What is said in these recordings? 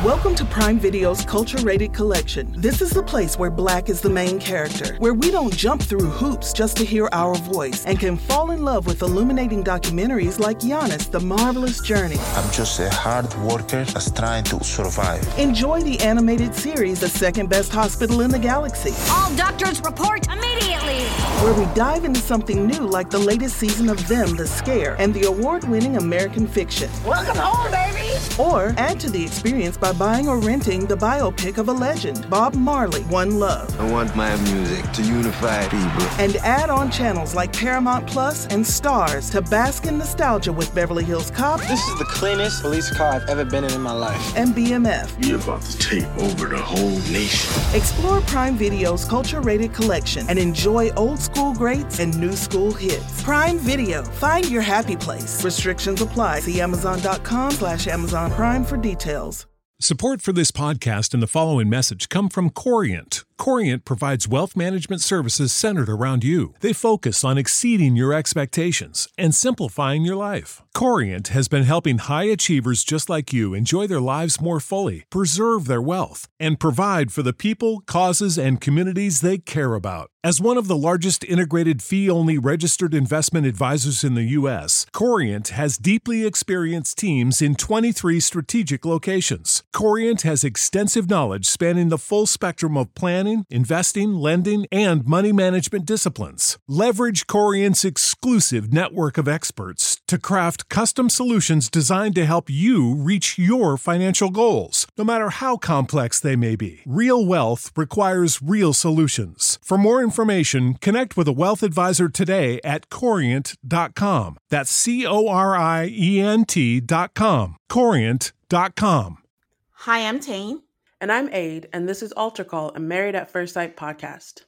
Welcome to Prime Video's Culture-Rated Collection. This is the place where Black is the main character, where we don't jump through hoops just to hear our voice, and can fall in love with illuminating documentaries like Giannis, The Marvelous Journey. I'm just a hard worker that's trying to survive. Enjoy the animated series, The Second Best Hospital in the Galaxy. All doctors report immediately! Where we dive into something new like the latest season of Them, The Scare, and the award-winning American Fiction. Welcome home, baby! Or add to the experience by buying or renting the biopic of a legend, Bob Marley, One Love. I want my music to unify people. And add on channels like Paramount Plus and Stars to bask in nostalgia with Beverly Hills Cop. This is the cleanest police car I've ever been in my life. And BMF. We're about to take over the whole nation. Explore Prime Video's Culture-Rated Collection and enjoy old school greats and new school hits. Prime Video. Find your happy place. Restrictions apply. See Amazon.com/Amazon Prime for details. Support for this podcast and the following message come from Corient. Corient provides wealth management services centered around you. They focus on exceeding your expectations and simplifying your life. Corient has been helping high achievers just like you enjoy their lives more fully, preserve their wealth, and provide for the people, causes, and communities they care about. As one of the largest integrated fee-only registered investment advisors in the U.S., Corient has deeply experienced teams in 23 strategic locations. Corient has extensive knowledge spanning the full spectrum of planning, investing, lending, and money management disciplines. Leverage Corient's exclusive network of experts to craft custom solutions designed to help you reach your financial goals, no matter how complex they may be. Real wealth requires real solutions. For more information, connect with a wealth advisor today at Corient.com. That's Corient.com. Corient.com. Hi, I'm Tane. And I'm Aid, and this is Altar Call, a Married at First Sight podcast.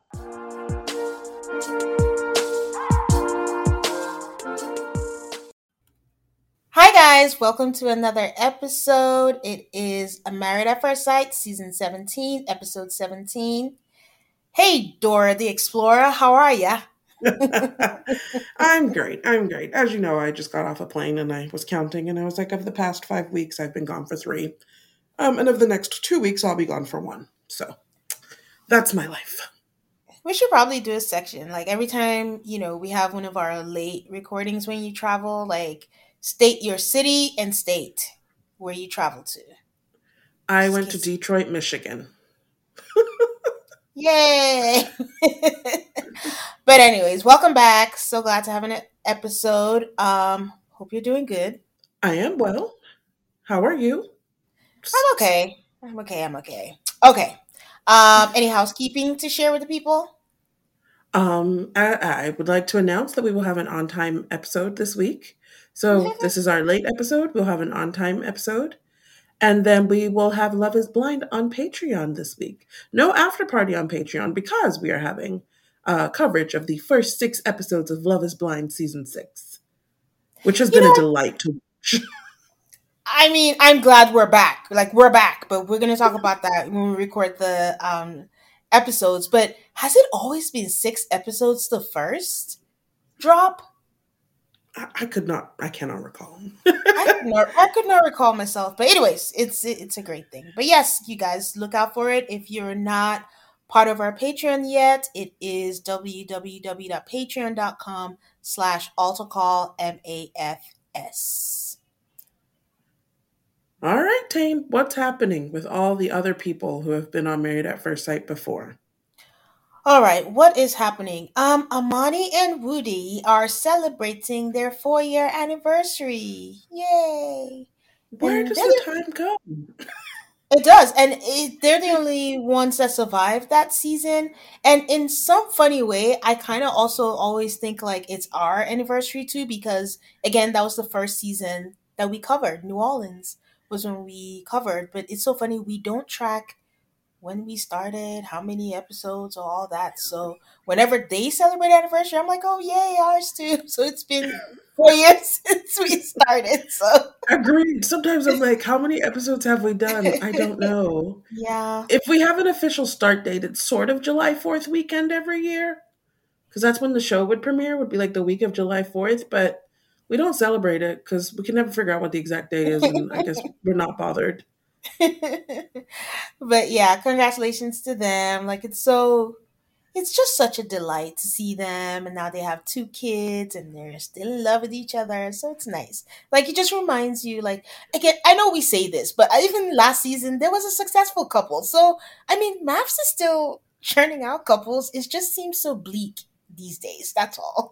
Hi, guys. Welcome to another episode. It is a Married at First Sight, season 17, episode 17. Hey, Dora the Explorer, how are ya? I'm great. As you know, I just got off a plane and I was counting, and I was like, of the past 5 weeks, I've been gone for 3. And of the next 2 weeks, I'll be gone for 1. So that's my life. We should probably do a section. Like every time, we have one of our late recordings when you travel, like state your city and state where you travel to. I went to Detroit, Michigan. Yay! But anyways, welcome back. So glad to have an episode. Hope you're doing good. I am well. How are you? I'm okay. Okay. Any housekeeping to share with the people? I would like to announce that we will have an on-time episode this week. So this is our late episode. We'll have an on-time episode. And then we will have Love is Blind on Patreon this week. No after party on Patreon because we are having coverage of the first 6 episodes of Love is Blind season 6, which has been a delight to watch. I mean, I'm glad we're back. Like, we're back, but we're going to talk about that when we record the episodes. But has it always been 6 episodes the first drop? I cannot recall. I could not recall myself. But anyways, it's a great thing. But yes, you guys look out for it. If you're not part of our Patreon yet, it is www.patreon.com/altarcall, All right, Tane, what's happening with all the other people who have been on Married at First Sight before? All right, what is happening? Amani and Woody are celebrating their 4-year anniversary. Yay! Where does the time go? It does, and they're the only ones that survived that season. And in some funny way, I kind of also always think like it's our anniversary too, because again, that was the first season that we covered. New Orleans was when we covered, but it's so funny, we don't track when we started, how many episodes, or all that. So whenever they celebrate anniversary, I'm like, oh yay, ours too. So it's been 4 years since we started. So agreed. Sometimes I'm like, how many episodes have we done? I don't know. Yeah. If we have an official start date, it's sort of July 4th weekend every year, because that's when the show would premiere, would be like the week of July 4th. But we don't celebrate it because we can never figure out what the exact day is, and I guess we're not bothered. But yeah, congratulations to them. Like it's just such a delight to see them, and now they have two kids and they're still in love with each other, so it's nice. Like it just reminds you, like, again, I know we say this, but even last season there was a successful couple. So I mean, maps is still churning out couples. It just seems so bleak these days, that's all.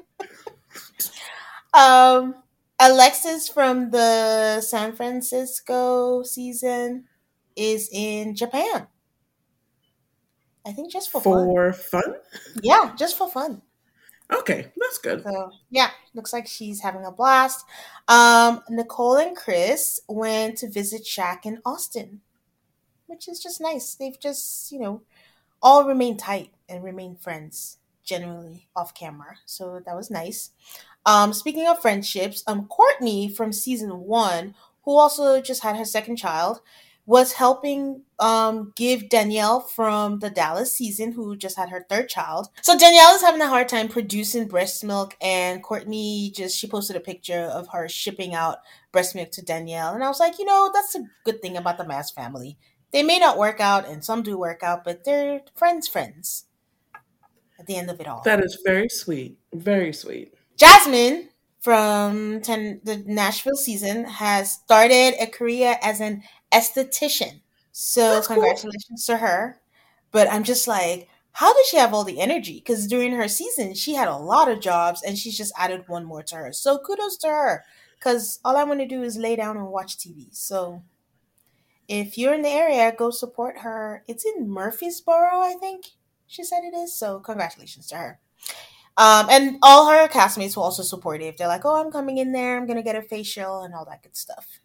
um Alexis from the San Francisco season is in Japan. I think just for fun. For fun? Yeah, just for fun. Okay, that's good. So yeah, looks like she's having a blast. Nicole and Chris went to visit Shaq in Austin, which is just nice. They've just, all remained tight and remained friends generally off camera. So that was nice. Speaking of friendships, Courtney from season one, who also just had her second child, was helping give Danielle from the Dallas season, who just had her third child. So Danielle is having a hard time producing breast milk, and Courtney she posted a picture of her shipping out breast milk to Danielle. And I was like, that's a good thing about the Mass family. They may not work out, and some do work out, but they're friends at the end of it all. That is very sweet. Very sweet. Jasmine from the Nashville season has started a career as an esthetician. So That's congratulations to her. But I'm just like, how does she have all the energy? Because during her season, she had a lot of jobs and she's just added one more to her. So kudos to her. Because all I want to do is lay down and watch TV. So if you're in the area, go support her. It's in Murfreesboro, I think she said it is. So congratulations to her. And all her castmates were also supportive. They're like, oh, I'm coming in there. I'm going to get a facial and all that good stuff.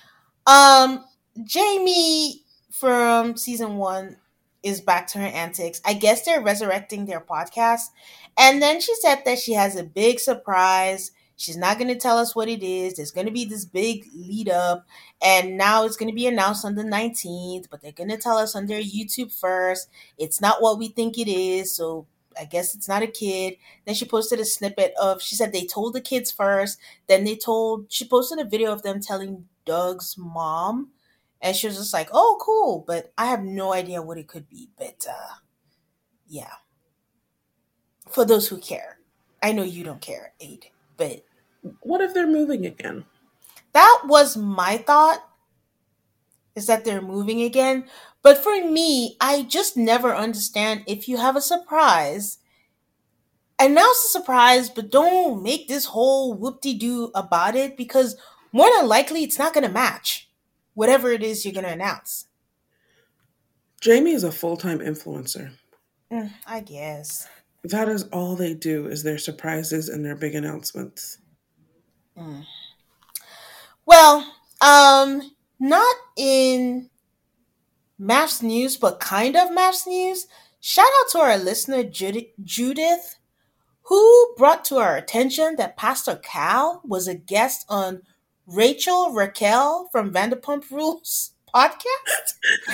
Jamie from season one is back to her antics. I guess they're resurrecting their podcast. And then she said that she has a big surprise. She's not going to tell us what it is. There's going to be this big lead up. And now it's going to be announced on the 19th. But they're going to tell us on their YouTube first. It's not what we think it is. So I guess it's not a kid. Then she posted a snippet she said they told the kids first. Then she posted a video of them telling Doug's mom. And she was just like, oh, cool. But I have no idea what it could be. But, yeah. For those who care. I know you don't care, Aid. But what if they're moving again? That was my thought. Is that they're moving again. But for me, I just never understand, if you have a surprise, announce the surprise, but don't make this whole whoop-de-doo about it, because more than likely it's not going to match whatever it is you're going to announce. Jamie is a full-time influencer. I guess. That is all they do, is their surprises and their big announcements. Well, not in Maths News, but kind of Maths News. Shout out to our listener, Judith, who brought to our attention that Pastor Cal was a guest on Rachel Raquel from Vanderpump Rules podcast.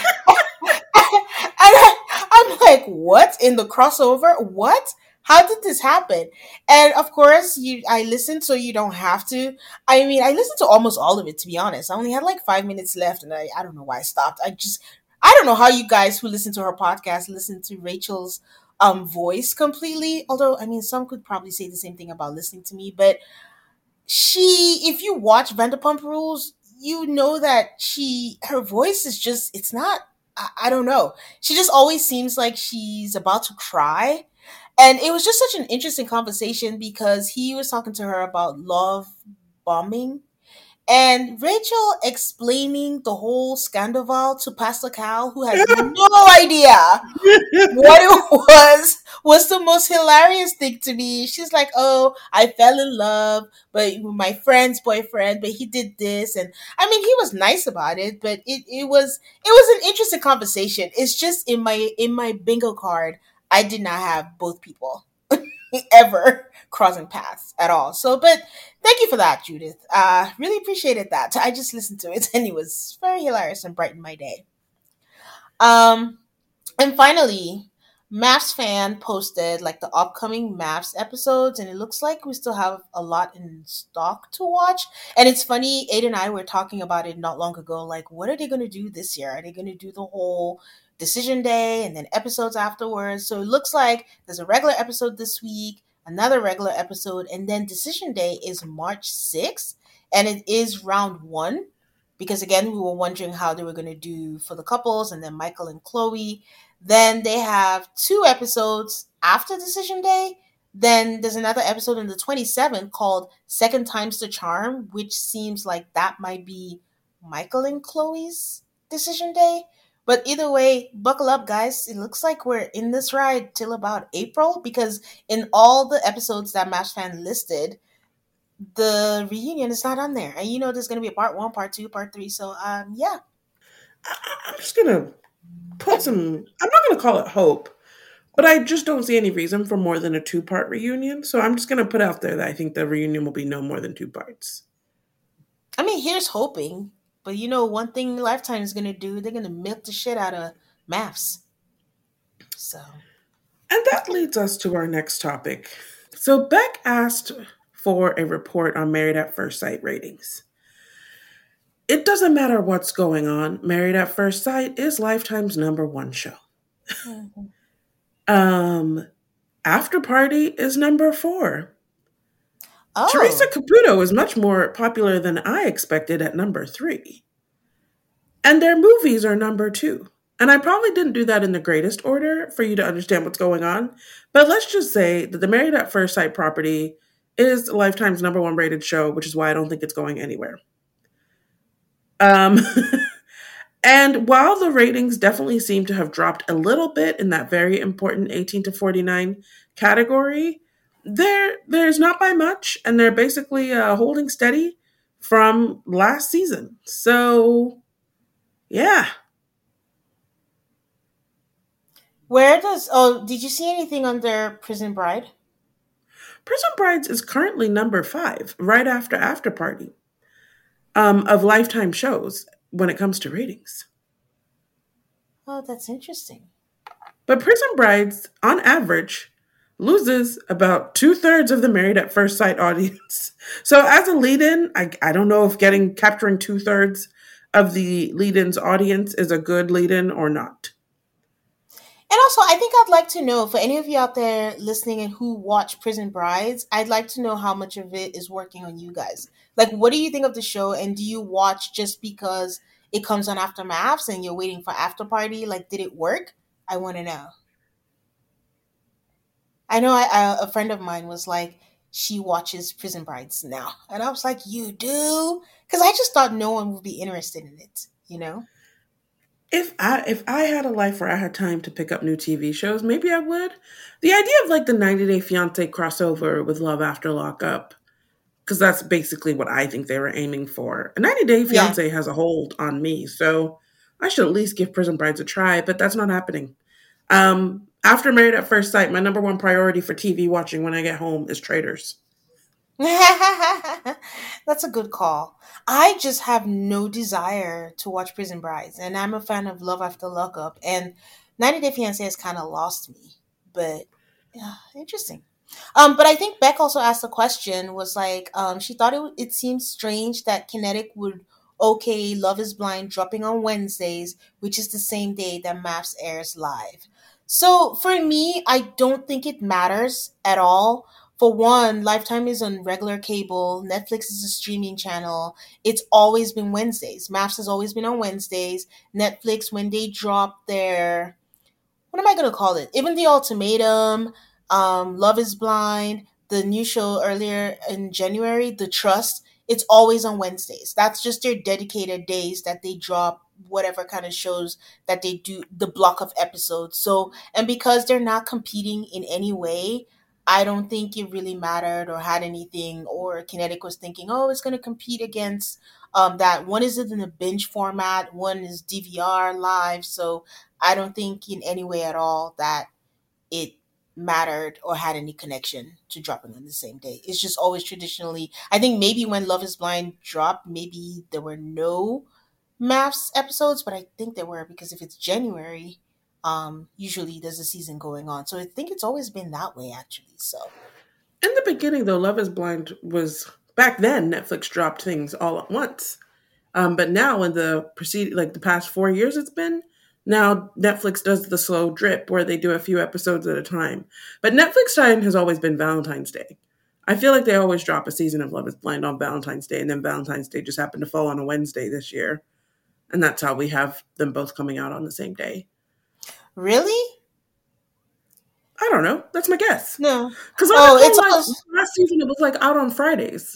And I'm like, what? In the crossover? What? How did this happen? And of course, I listened, so you don't have to. I mean, I listened to almost all of it, to be honest. I only had like 5 minutes left, and I don't know why I stopped. I don't know how you guys who listen to her podcast listen to Rachel's voice completely. Although, I mean, some could probably say the same thing about listening to me. But if you watch Vanderpump Rules, you know that her voice is just, it's not, I don't know. She just always seems like she's about to cry. And it was just such an interesting conversation because he was talking to her about love bombing. And Rachel explaining the whole Scandoval to Pastor Cal, who has no idea what it was the most hilarious thing to me. She's like, oh, I fell in love, but my friend's boyfriend, but he did this. And I mean, he was nice about it, but it was an interesting conversation. It's just in my bingo card, I did not have both people ever crossing paths at all. So, but thank you for that, Judith. Really appreciated that. I just listened to it and it was very hilarious and brightened my day. And finally, MAFS fan posted like the upcoming MAFS episodes, and it looks like we still have a lot in stock to watch. And it's funny, Aiden and I were talking about it not long ago. Like, what are they going to do this year? Are they going to do the whole decision day and then episodes afterwards? So it looks like there's a regular episode this week, another regular episode, and then decision day is March 6th, and it is round one. Because again, we were wondering how they were going to do for the couples, and then Michael and Chloe. Then they have 2 episodes after Decision Day. Then there's another episode in the 27th called Second Time's the Charm, which seems like that might be Michael and Chloe's Decision Day. But either way, buckle up, guys. It looks like we're in this ride till about April, because in all the episodes that MAFS fan listed, the reunion is not on there. And you know there's going to be a part 1, part 2, part 3. So, yeah. I'm just going to put some, I'm not going to call it hope, but I just don't see any reason for more than a 2-part reunion. So I'm just going to put out there that I think the reunion will be no more than 2 parts. I mean, here's hoping. But you know, one thing Lifetime is going to do, they're going to milk the shit out of MAFS. So. And that leads us to our next topic. So Beck asked for a report on Married at First Sight ratings. It doesn't matter what's going on. Married at First Sight is Lifetime's #1 show. Mm-hmm. After Party is #4. Oh. Teresa Caputo is much more popular than I expected at #3. And their movies are #2. And I probably didn't do that in the greatest order for you to understand what's going on. But let's just say that the Married at First Sight property is Lifetime's #1 rated show, which is why I don't think it's going anywhere. And while the ratings definitely seem to have dropped a little bit in that very important 18 to 49 category, there's not by much, and they're basically holding steady from last season. So, yeah. Did you see anything under Prison Bride? Prison Brides is currently #5, right after Party, of Lifetime shows when it comes to ratings. Oh, that's interesting. But Prison Brides, on average, loses about 2/3 of the Married at First Sight audience. So as a lead-in, I don't know if capturing 2/3 of the lead-in's audience is a good lead-in or not. And also, I think I'd like to know, for any of you out there listening and who watch Prison Brides, I'd like to know how much of it is working on you guys. Like, what do you think of the show? And do you watch just because it comes on after MAFS and you're waiting for After Party? Like, did it work? I want to know. I know a friend of mine was like, she watches Prison Brides now. And I was like, you do? Because I just thought no one would be interested in it, you know? If I had a life where I had time to pick up new TV shows, maybe I would. The idea of like the 90 Day Fiancé crossover with Love After Lockup, because that's basically what I think they were aiming for. A 90 Day Fiancé has a hold on me, so I should at least give Prison Brides a try, but that's not happening. After Married at First Sight, my #1 priority for TV watching when I get home is Traitors. That's a good call. I just have no desire to watch Prison Brides, and I'm a fan of Love After Lockup, and 90 Day Fiancé has kind of lost me, but yeah, interesting. But I think Beck also asked a question, was like, she thought it seemed strange that Kinetic would okay Love is Blind dropping on Wednesdays, which is the same day that MAFS airs live. So for me, I don't think it matters at all. For one, Lifetime is on regular cable. Netflix is a streaming channel. It's always been Wednesdays. MAFS has always been on Wednesdays. Netflix, when they drop their, what am I going to call it? Even The Ultimatum, Love is Blind, the new show earlier in January, The Trust, it's always on Wednesdays. That's just their dedicated days that they drop whatever kind of shows that they do, the block of episodes. So, and because they're not competing in any way, I don't think it really mattered or had anything, or Kinetic was thinking, oh, it's going to compete against that. One is in a binge format, one is DVR live. So I don't think in any way at all that it mattered or had any connection to dropping on the same day. It's just always traditionally, I think maybe when Love is Blind dropped, maybe there were no MAFS episodes, but I think there were, because if it's January, usually there's a season going on. So I think it's always been that way, actually. So in the beginning, though, Love is Blind was back then. Netflix dropped things all at once, but now in the the past 4 years, it's been now Netflix does the slow drip where they do a few episodes at a time. But Netflix time has always been Valentine's Day. I feel like they always drop a season of Love is Blind on Valentine's Day, and then Valentine's Day just happened to fall on a Wednesday this year, and that's how we have them both coming out on the same day. really? I don't know. That's my guess. No. Because It's last season it was like out on Fridays.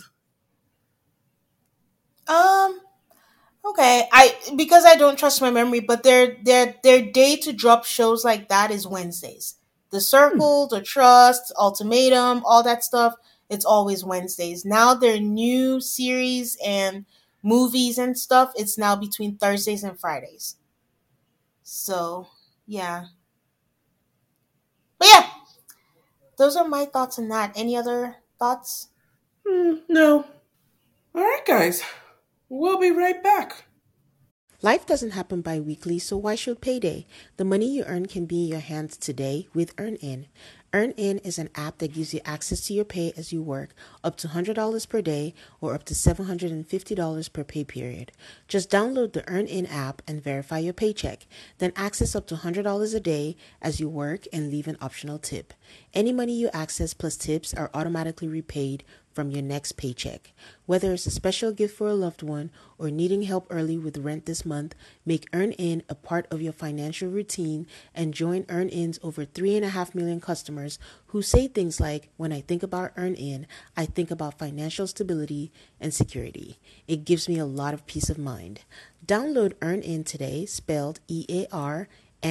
Okay. Because I don't trust my memory, but their day to drop shows like that is Wednesdays. The Circle, The Trust, Ultimatum, all that stuff, it's always Wednesdays. Now their new series and movies and stuff, it's now between Thursdays and Fridays. So, yeah. But yeah, those are my thoughts on that. Any other thoughts? No. All right, guys. We'll be right back. Life doesn't happen bi-weekly, so why should payday? The money you earn can be in your hands today with EarnIn. EarnIn is an app that gives you access to your pay as you work, up to $100 per day or up to $750 per pay period. Just download the EarnIn app and verify your paycheck. Then access up to $100 a day as you work and leave an optional tip. Any money you access plus tips are automatically repaid from your next paycheck. Whether it's a special gift for a loved one or needing help early with rent this month, make EarnIn a part of your financial routine and join EarnIn's over 3.5 million customers who say things like, when I think about EarnIn, I think about financial stability and security. It gives me a lot of peace of mind. Download EarnIn today, spelled EARNIN,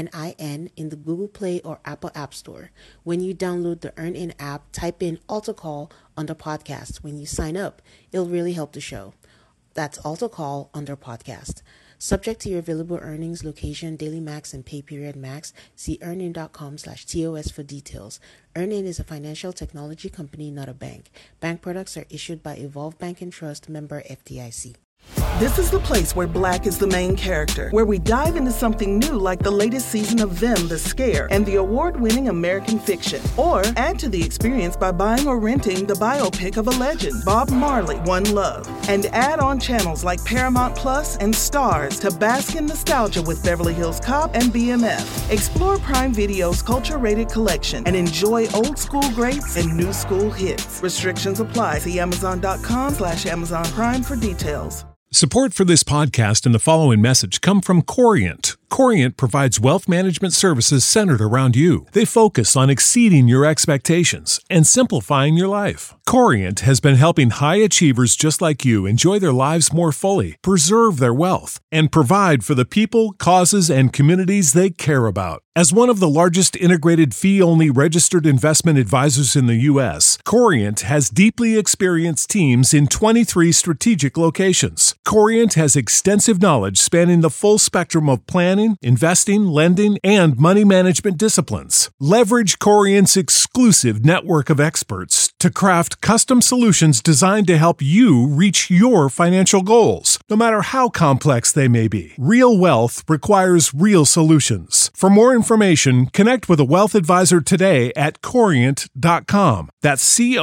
in the Google Play or Apple App Store. When you download the EarnIn app, type in Altar Call under podcast. When you sign up, it'll really help the show. That's Altar Call under podcast. Subject to your available earnings, location, daily max, and pay period max. See earnin.com/TOS for details. EarnIn is a financial technology company, not a bank. Bank products are issued by Evolve Bank and Trust, member FDIC. This is the place where Black is the main character, where we dive into something new like the latest season of Them, The Scare, and the award-winning American Fiction. Or add to the experience by buying or renting the biopic of a legend, Bob Marley, One Love. And add on channels like Paramount Plus and Stars to bask in nostalgia with Beverly Hills Cop and BMF. Explore Prime Video's culture-rated collection and enjoy old school greats and new school hits. Restrictions apply. See Amazon.com/Amazon Prime for details. Support for this podcast and the following message come from Corient. Corient provides wealth management services centered around you. They focus on exceeding your expectations and simplifying your life. Corient has been helping high achievers just like you enjoy their lives more fully, preserve their wealth, and provide for the people, causes, and communities they care about. As one of the largest integrated fee-only registered investment advisors in the U.S., Corient has deeply experienced teams in 23 strategic locations. Corient has extensive knowledge spanning the full spectrum of planning, investing, lending, and money management disciplines. Leverage Corient's exclusive network of experts to craft custom solutions designed to help you reach your financial goals, no matter how complex they may be. Real wealth requires real solutions. For more information, connect with a wealth advisor today at Corient.com. That's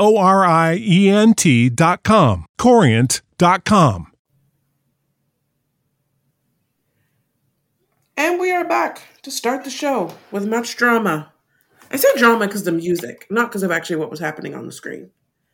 Corient.com. Corient.com. And we are back to start the show with much drama. I said drama because of the music, not because of actually what was happening on the screen.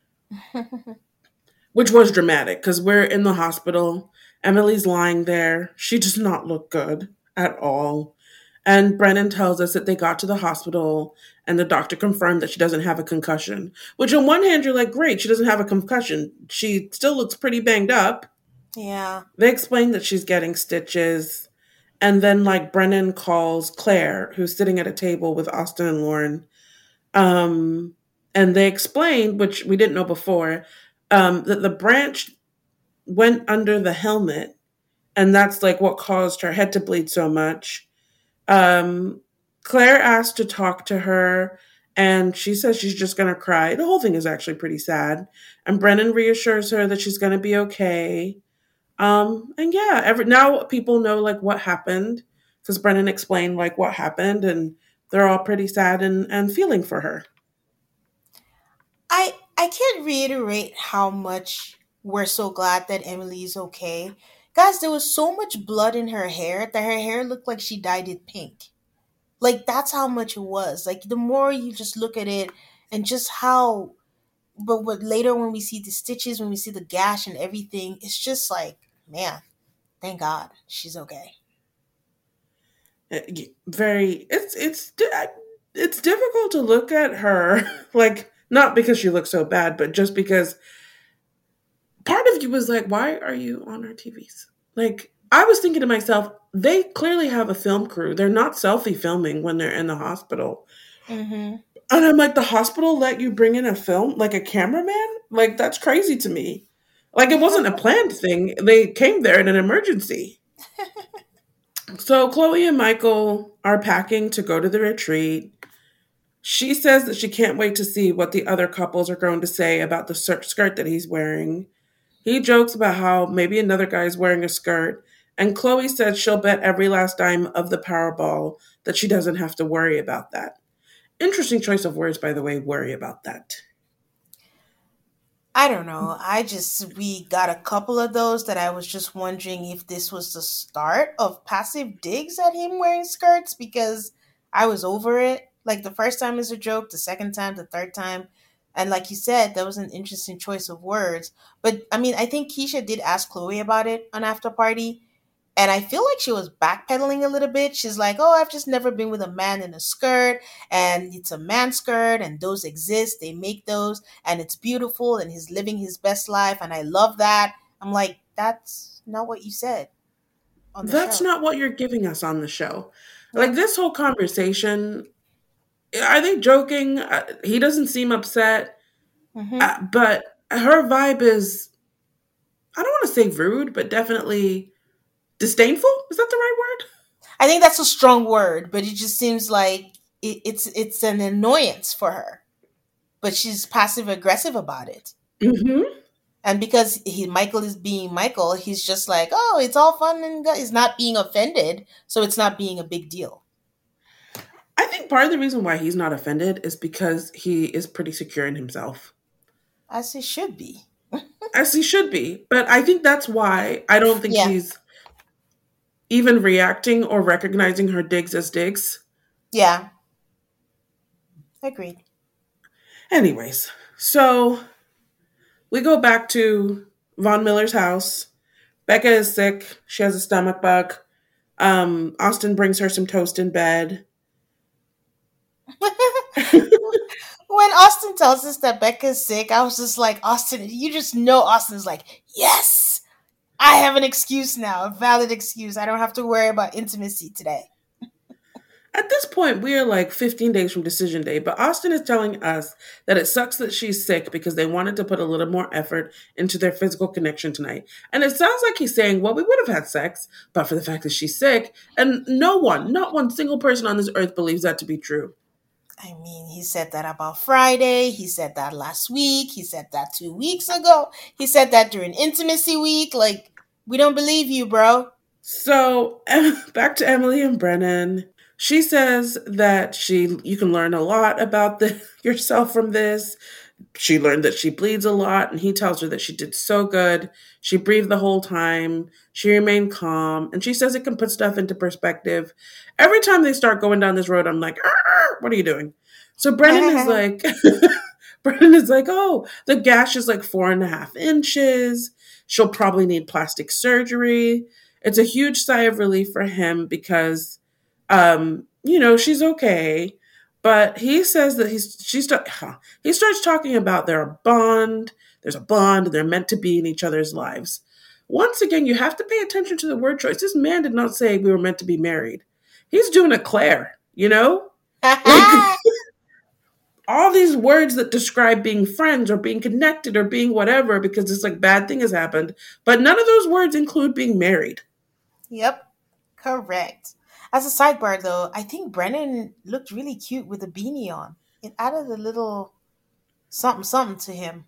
Which was dramatic, because we're in the hospital. Emily's lying there. She does not look good at all. And Brennan tells us that they got to the hospital and the doctor confirmed that she doesn't have a concussion. Which on one hand, you're like, great, she doesn't have a concussion. She still looks pretty banged up. Yeah. They explain that she's getting stitches. And then, Brennan calls Claire, who's sitting at a table with Austin and Lauren. And they explained, which we didn't know before, that the branch went under the helmet. And that's, what caused her head to bleed so much. Claire asked to talk to her, and she says she's just going to cry. The whole thing is actually pretty sad. And Brennan reassures her that she's going to be okay. And yeah, now people know what happened. because Brennan explained like what happened, and they're all pretty sad and feeling for her. I can't reiterate how much we're so glad that Emily is okay. Guys, there was so much blood in her hair that her hair looked like she dyed it pink. Like, that's how much it was. Like, the more you just look at it and just how, but what later when we see the stitches, when we see the gash and everything, it's just like, man, thank God she's okay. It's difficult to look at her, like, not because she looks so bad, but just because part of you was like, why are you on our TVs? Like, I was thinking to myself, they clearly have a film crew. They're not selfie filming when they're in the hospital. Mm-hmm. And I'm like, the hospital let you bring in a film, like a cameraman? Like, that's crazy to me. Like, it wasn't a planned thing. They came there in an emergency. So Chloe and Michael are packing to go to the retreat. She says that she can't wait to see what the other couples are going to say about the skirt that he's wearing. He jokes about how maybe another guy is wearing a skirt, and Chloe says she'll bet every last dime of the Powerball that she doesn't have to worry about that. Interesting choice of words, by the way, worry about that. I don't know. We got a couple of those that I was just wondering if this was the start of passive digs at him wearing skirts, because I was over it. Like, the first time is a joke, the second time, the third time. And like you said, that was an interesting choice of words. But I mean, I think Keisha did ask Chloe about it on After Party. And I feel like she was backpedaling a little bit. She's like, oh, I've just never been with a man in a skirt. And it's a man skirt. And those exist. They make those. And it's beautiful. And he's living his best life. And I love that. I'm like, that's not what you said on the show. That's not what you're giving us on the show. Like, this whole conversation, are they joking? He doesn't seem upset. Mm-hmm. But her vibe is, I don't want to say rude, but definitely disdainful. Is that the right word? I think that's a strong word, but it just seems like it's an annoyance for her. But she's passive aggressive about it. Mm-hmm. And because Michael is being Michael, he's just like, oh, it's all fun and good. He's not being offended, so it's not being a big deal. I think part of the reason why he's not offended is because he is pretty secure in himself. As he should be. As he should be. But I think that's why I don't think he's even reacting or recognizing her digs as digs. Yeah. Agreed. Anyways, so we go back to Von Miller's house. Becca is sick. She has a stomach bug. Austin brings her some toast in bed. When Austin tells us that Becca's sick, I was just like, Austin, you just know Austin's like, yes, I have an excuse now, a valid excuse. I don't have to worry about intimacy today. At this point, we are like 15 days from decision day, but Austin is telling us that it sucks that she's sick because they wanted to put a little more effort into their physical connection tonight. And it sounds like he's saying, well, we would have had sex, but for the fact that she's sick. And not one single person on this earth believes that to be true. I mean, he said that about Friday. He said that last week. He said that 2 weeks ago. He said that during intimacy week. Like, we don't believe you, bro. So back to Emily and Brennan. She says that you can learn a lot about yourself from this. She learned that she bleeds a lot, and he tells her that she did so good. She breathed the whole time. She remained calm, and she says it can put stuff into perspective. Every time they start going down this road, I'm like, what are you doing? So Brennan is like, oh, the gash is like 4.5 inches. She'll probably need plastic surgery. It's a huge sigh of relief for him because, she's okay. But he says that he starts talking about there's a bond, they're meant to be in each other's lives. Once again, you have to pay attention to the word choice. This man did not say we were meant to be married. He's doing a Claire, Like, all these words that describe being friends or being connected or being whatever because this like bad thing has happened. But none of those words include being married. Yep, correct. As a sidebar, though, I think Brennan looked really cute with a beanie on. It added a little something to him.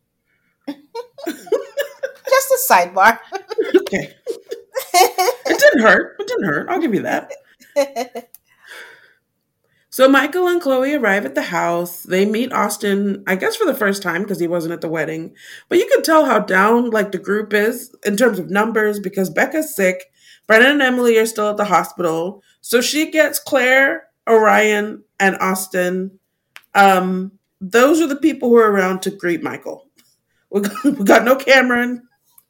Just a sidebar. Okay. It didn't hurt. I'll give you that. So Michael and Chloe arrive at the house. They meet Austin, I guess for the first time because he wasn't at the wedding. But you can tell how down like the group is in terms of numbers because Becca's sick. Brennan and Emily are still at the hospital. So she gets Claire, Orion, and Austin. Those are the people who are around to greet Michael. We got no Cameron.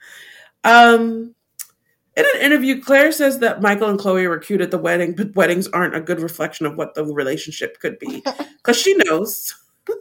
In an interview, Claire says that Michael and Chloe were cute at the wedding, but weddings aren't a good reflection of what the relationship could be. Because she knows.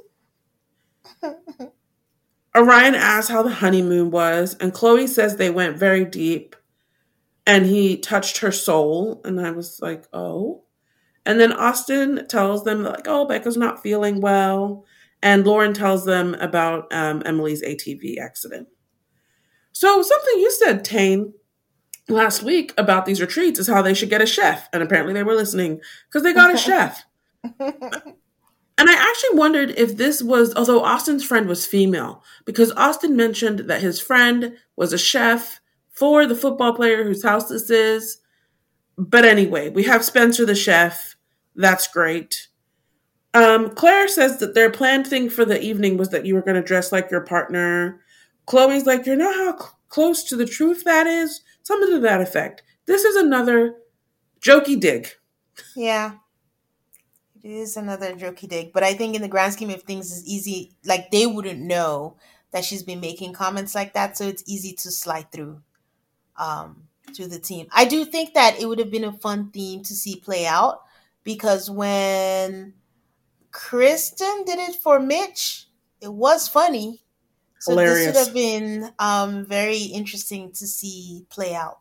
Orion asks how the honeymoon was, and Chloe says they went very deep, and he touched her soul. And I was like, oh. And then Austin tells them, like, oh, Becca's not feeling well. And Lauren tells them about Emily's ATV accident. So something you said, Tane, last week about these retreats is how they should get a chef. And apparently they were listening because they got a chef. And I actually wondered if this was, although Austin's friend was female, because Austin mentioned that his friend was a chef for the football player whose house this is. But anyway, we have Spencer the chef. That's great. Claire says that their planned thing for the evening was that you were going to dress like your partner. Chloe's like, you know how close to the truth that is? Something to that effect. This is another jokey dig. Yeah. It is another jokey dig. But I think in the grand scheme of things, it's easy. Like, they wouldn't know that she's been making comments like that. So it's easy to slide through to the team. I do think that it would have been a fun theme to see play out. Because when Kristen did it for Mitch, it was funny. So Hilarious. This would have been very interesting to see play out.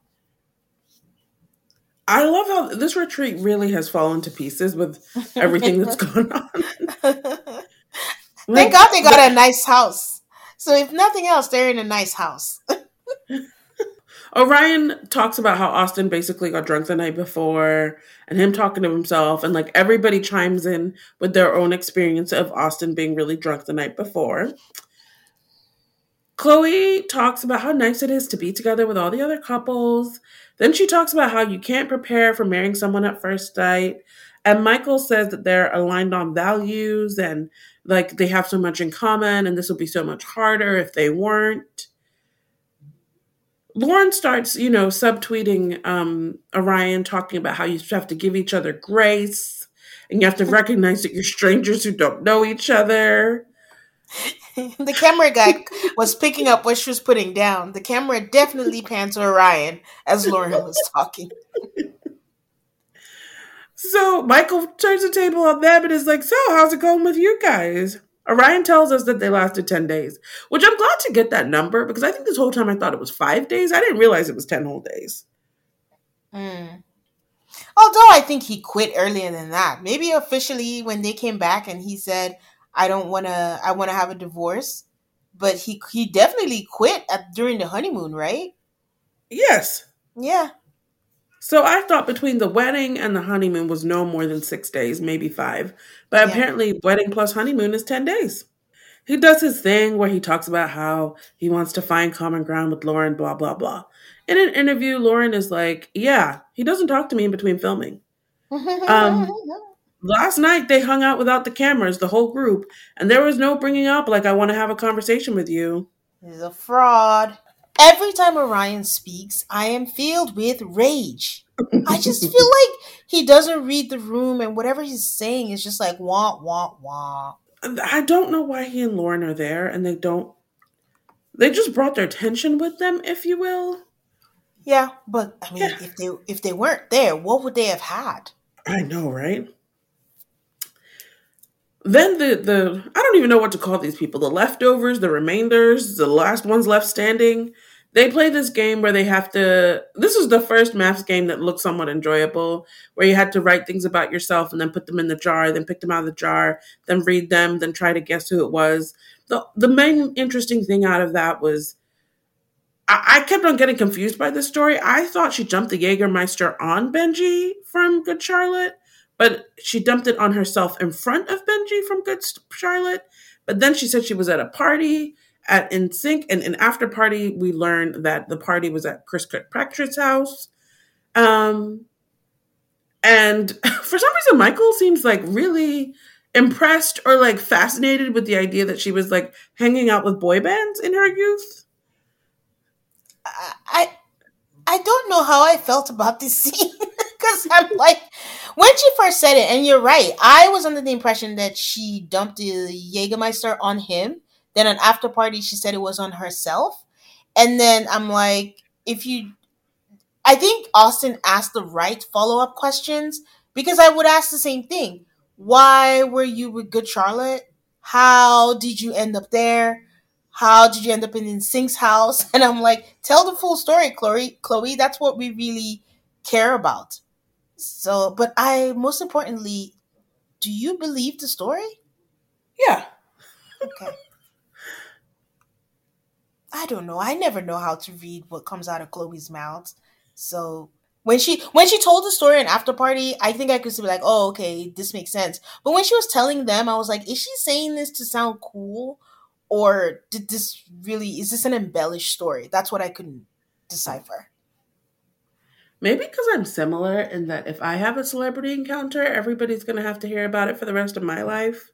I love how this retreat really has fallen to pieces with everything that's gone on. Thank God they got a nice house. So if nothing else, they're in a nice house. Orion talks about how Austin basically got drunk the night before and him talking to himself, and like everybody chimes in with their own experience of Austin being really drunk the night before. Chloe talks about how nice it is to be together with all the other couples. Then she talks about how you can't prepare for marrying someone at first sight. And Michael says that they're aligned on values and like they have so much in common and this would be so much harder if they weren't. Lauren starts, subtweeting Orion, talking about how you have to give each other grace and you have to recognize that you're strangers who don't know each other. The camera guy was picking up what she was putting down. The camera definitely panned to Orion as Lauren was talking. So Michael turns the table on them and is like, so how's it going with you guys? Orion tells us that they lasted 10 days, which I'm glad to get that number because I think this whole time I thought it was 5 days. I didn't realize it was 10 whole days. Although I think he quit earlier than that. Maybe officially when they came back and he said, I want to have a divorce. But he definitely quit during the honeymoon, right? Yes. Yeah. So I thought between the wedding and the honeymoon was no more than 6 days, maybe 5. But apparently wedding plus honeymoon is 10 days. He does his thing where he talks about how he wants to find common ground with Lauren, blah, blah, blah. In an interview, Lauren is like, yeah, he doesn't talk to me in between filming. Last night, they hung out without the cameras, the whole group, and there was no bringing up, like, I want to have a conversation with you. He's a fraud. Every time Orion speaks, I am filled with rage. I just feel like he doesn't read the room, and whatever he's saying is just like, wah, wah, wah. I don't know why he and Lauren are there, and they just brought their tension with them, if you will. Yeah, but, I mean, if they weren't there, what would they have had? I know, right? Then the I don't even know what to call these people. The leftovers, the remainders, the last ones left standing. They play this game where they have to... This is the first maths game that looked somewhat enjoyable, where you had to write things about yourself and then put them in the jar, then pick them out of the jar, then read them, then try to guess who it was. The main interesting thing out of that was I kept on getting confused by this story. I thought she jumped the Jägermeister on Benji from Good Charlotte, but she dumped it on herself in front of Benji from Good Charlotte. But then she said she was at a party at NSYNC, and in after party, we learned that the party was at Chris Kirkpatrick's house. And for some reason, Michael seems like really impressed or like fascinated with the idea that she was like hanging out with boy bands in her youth. I don't know how I felt about this scene because I'm like, when she first said it, and you're right, I was under the impression that she dumped the Jägermeister on him. Then an after party, she said it was on herself. And then I'm like, I think Austin asked the right follow-up questions because I would ask the same thing. Why were you with Good Charlotte? How did you end up there? How did you end up in Sink's house? And I'm like, tell the full story, Chloe. That's what we really care about. So, but most importantly, do you believe the story? Yeah. Okay. I don't know. I never know how to read what comes out of Chloe's mouth. So when she told the story in After Party, I think I could be like, oh, okay, this makes sense. But when she was telling them, I was like, is she saying this to sound cool? Or is this an embellished story? That's what I couldn't decipher. Maybe because I'm similar in that if I have a celebrity encounter, everybody's going to have to hear about it for the rest of my life.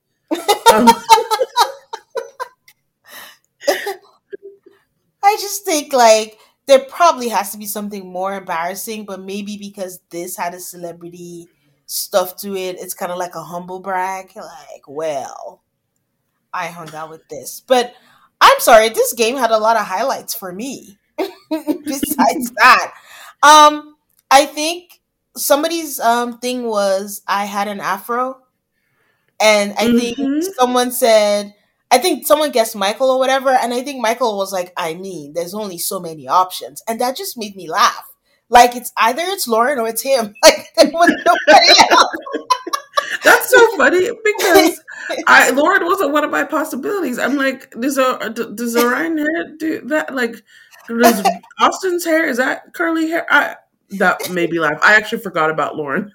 I just think like there probably has to be something more embarrassing, but maybe because this had a celebrity stuff to it, it's kind of like a humble brag. Like, well, I hung out with this. But I'm sorry, this game had a lot of highlights for me. Besides that, I think somebody's thing was I had an afro, and I think someone guessed Michael or whatever, and I think Michael was like, I mean, there's only so many options, and that just made me laugh. Like it's either it's Lauren or it's him. Like there was nobody else. That's so funny because Lauren wasn't one of my possibilities. I'm like, does Orion hair do that? Like, does Austin's hair, is that curly hair? That made me laugh. I actually forgot about Lauren.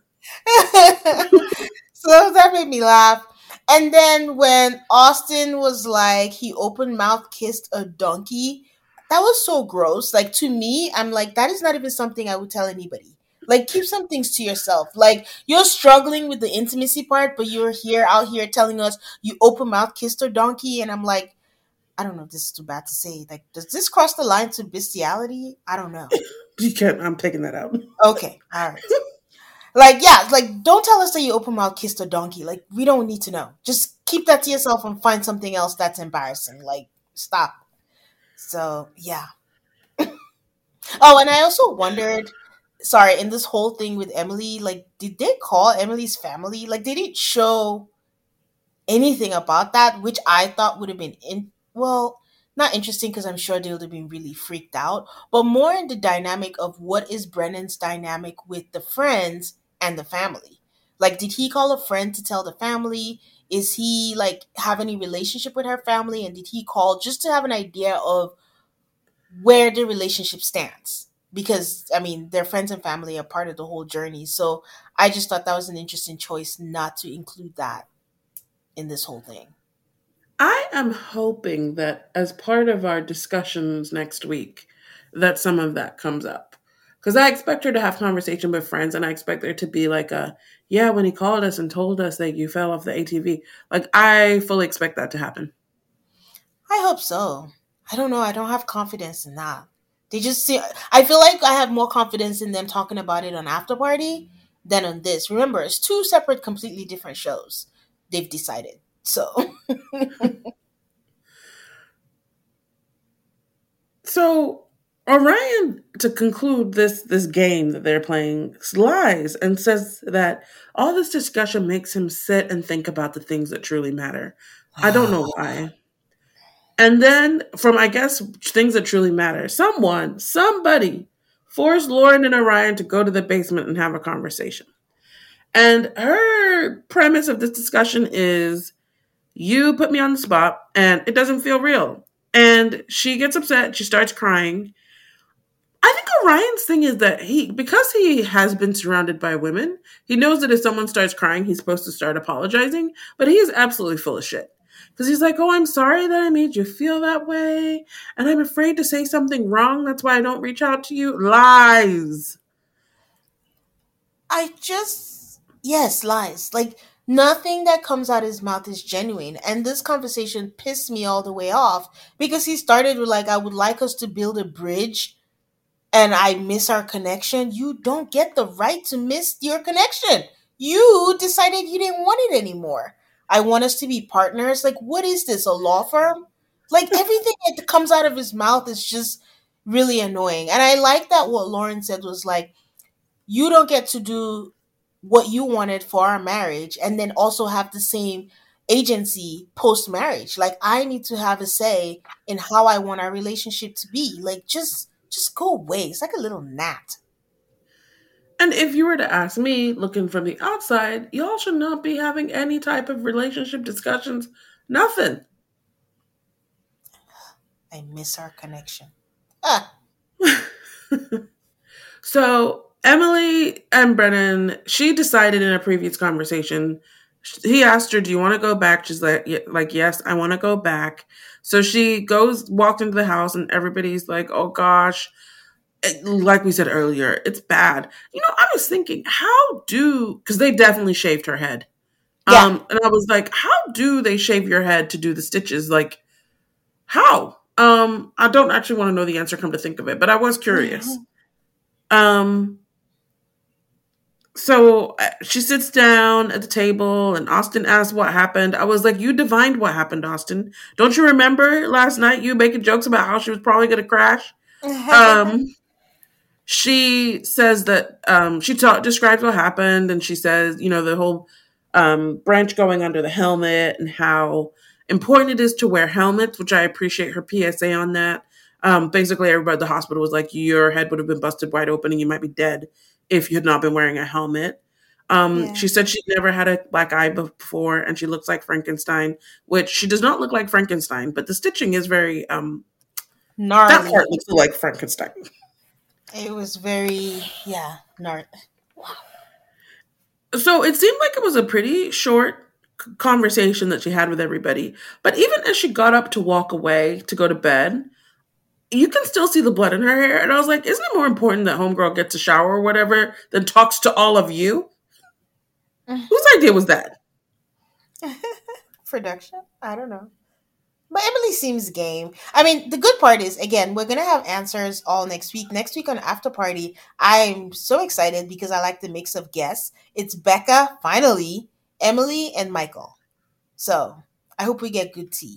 So that made me laugh. And then when Austin was like, he open mouth kissed a donkey, that was so gross. Like to me, I'm like, that is not even something I would tell anybody. Like, keep some things to yourself. Like, you're struggling with the intimacy part, but you're out here telling us you open mouth kissed a donkey. And I'm like, I don't know if this is too bad to say. Like, does this cross the line to bestiality? I don't know. You can't. I'm taking that out. Okay. All right. Like, yeah. Like, don't tell us that you open mouth kissed a donkey. Like, we don't need to know. Just keep that to yourself and find something else that's embarrassing. Like, stop. So, yeah. Oh, and I also wondered... Sorry, in this whole thing with Emily, like, did they call Emily's family? Like, they didn't show anything about that, which I thought would have been, not interesting because I'm sure they would have been really freaked out, but more in the dynamic of what is Brennan's dynamic with the friends and the family. Like, did he call a friend to tell the family? Is he, like, have any relationship with her family? And did he call just to have an idea of where the relationship stands? Because, I mean, their friends and family are part of the whole journey. So I just thought that was an interesting choice not to include that in this whole thing. I am hoping that as part of our discussions next week, that some of that comes up. Because I expect her to have conversation with friends, and I expect there to be like when he called us and told us that you fell off the ATV. Like, I fully expect that to happen. I hope so. I don't know. I don't have confidence in that. They just see. I feel like I have more confidence in them talking about it on After Party than on this. Remember, it's two separate, completely different shows. They've decided. So. So Orion, to conclude this game that they're playing, lies and says that all this discussion makes him sit and think about the things that truly matter. I don't know why. And then from, I guess, things that truly matter, somebody forced Lauren and Orion to go to the basement and have a conversation. And her premise of this discussion is, you put me on the spot and it doesn't feel real. And she gets upset. She starts crying. I think Orion's thing is that because he has been surrounded by women, he knows that if someone starts crying, he's supposed to start apologizing. But he is absolutely full of shit. Because he's like, oh, I'm sorry that I made you feel that way. And I'm afraid to say something wrong. That's why I don't reach out to you. Lies. Yes, lies. Like, nothing that comes out of his mouth is genuine. And this conversation pissed me all the way off because he started with, like, I would like us to build a bridge and I miss our connection. You don't get the right to miss your connection. You decided you didn't want it anymore. I want us to be partners. Like, what is this, a law firm? Like, everything that comes out of his mouth is just really annoying. And I like that what Lauren said was like, you don't get to do what you wanted for our marriage and then also have the same agency post marriage. Like, I need to have a say in how I want our relationship to be. Like, just go away. It's like a little gnat. And if you were to ask me, looking from the outside, y'all should not be having any type of relationship discussions. Nothing. I miss our connection. Ah. So Emily and Brennan, she decided in a previous conversation, he asked her, do you want to go back? She's like, yes, I want to go back. So she walked into the house and everybody's like, oh gosh, like we said earlier, it's bad. You know, I was thinking, because they definitely shaved her head. Yeah. And I was like, how do they shave your head to do the stitches? Like, how? I don't actually want to know the answer, come to think of it, but I was curious. So she sits down at the table and Austin asks what happened. I was like, you divined what happened, Austin. Don't you remember last night you making jokes about how she was probably going to crash? She says that she describes what happened, and she says, you know, the whole branch going under the helmet and how important it is to wear helmets, which I appreciate her PSA on that. Basically, everybody at the hospital was like, your head would have been busted wide open and you might be dead if you had not been wearing a helmet. She said she'd never had a black eye before and she looks like Frankenstein, which she does not look like Frankenstein, but the stitching is very gnarly. That part looks like Frankenstein. It was very, gnarly. Wow. So it seemed like it was a pretty short conversation that she had with everybody. But even as she got up to walk away to go to bed, you can still see the blood in her hair. And I was like, isn't it more important that homegirl gets a shower or whatever than talks to all of you? Whose idea was that? Production? I don't know. But Emily seems game. I mean, the good part is, again, we're going to have answers all next week. Next week on After Party, I'm so excited because I like the mix of guests. It's Becca, finally, Emily, and Michael. So I hope we get good tea.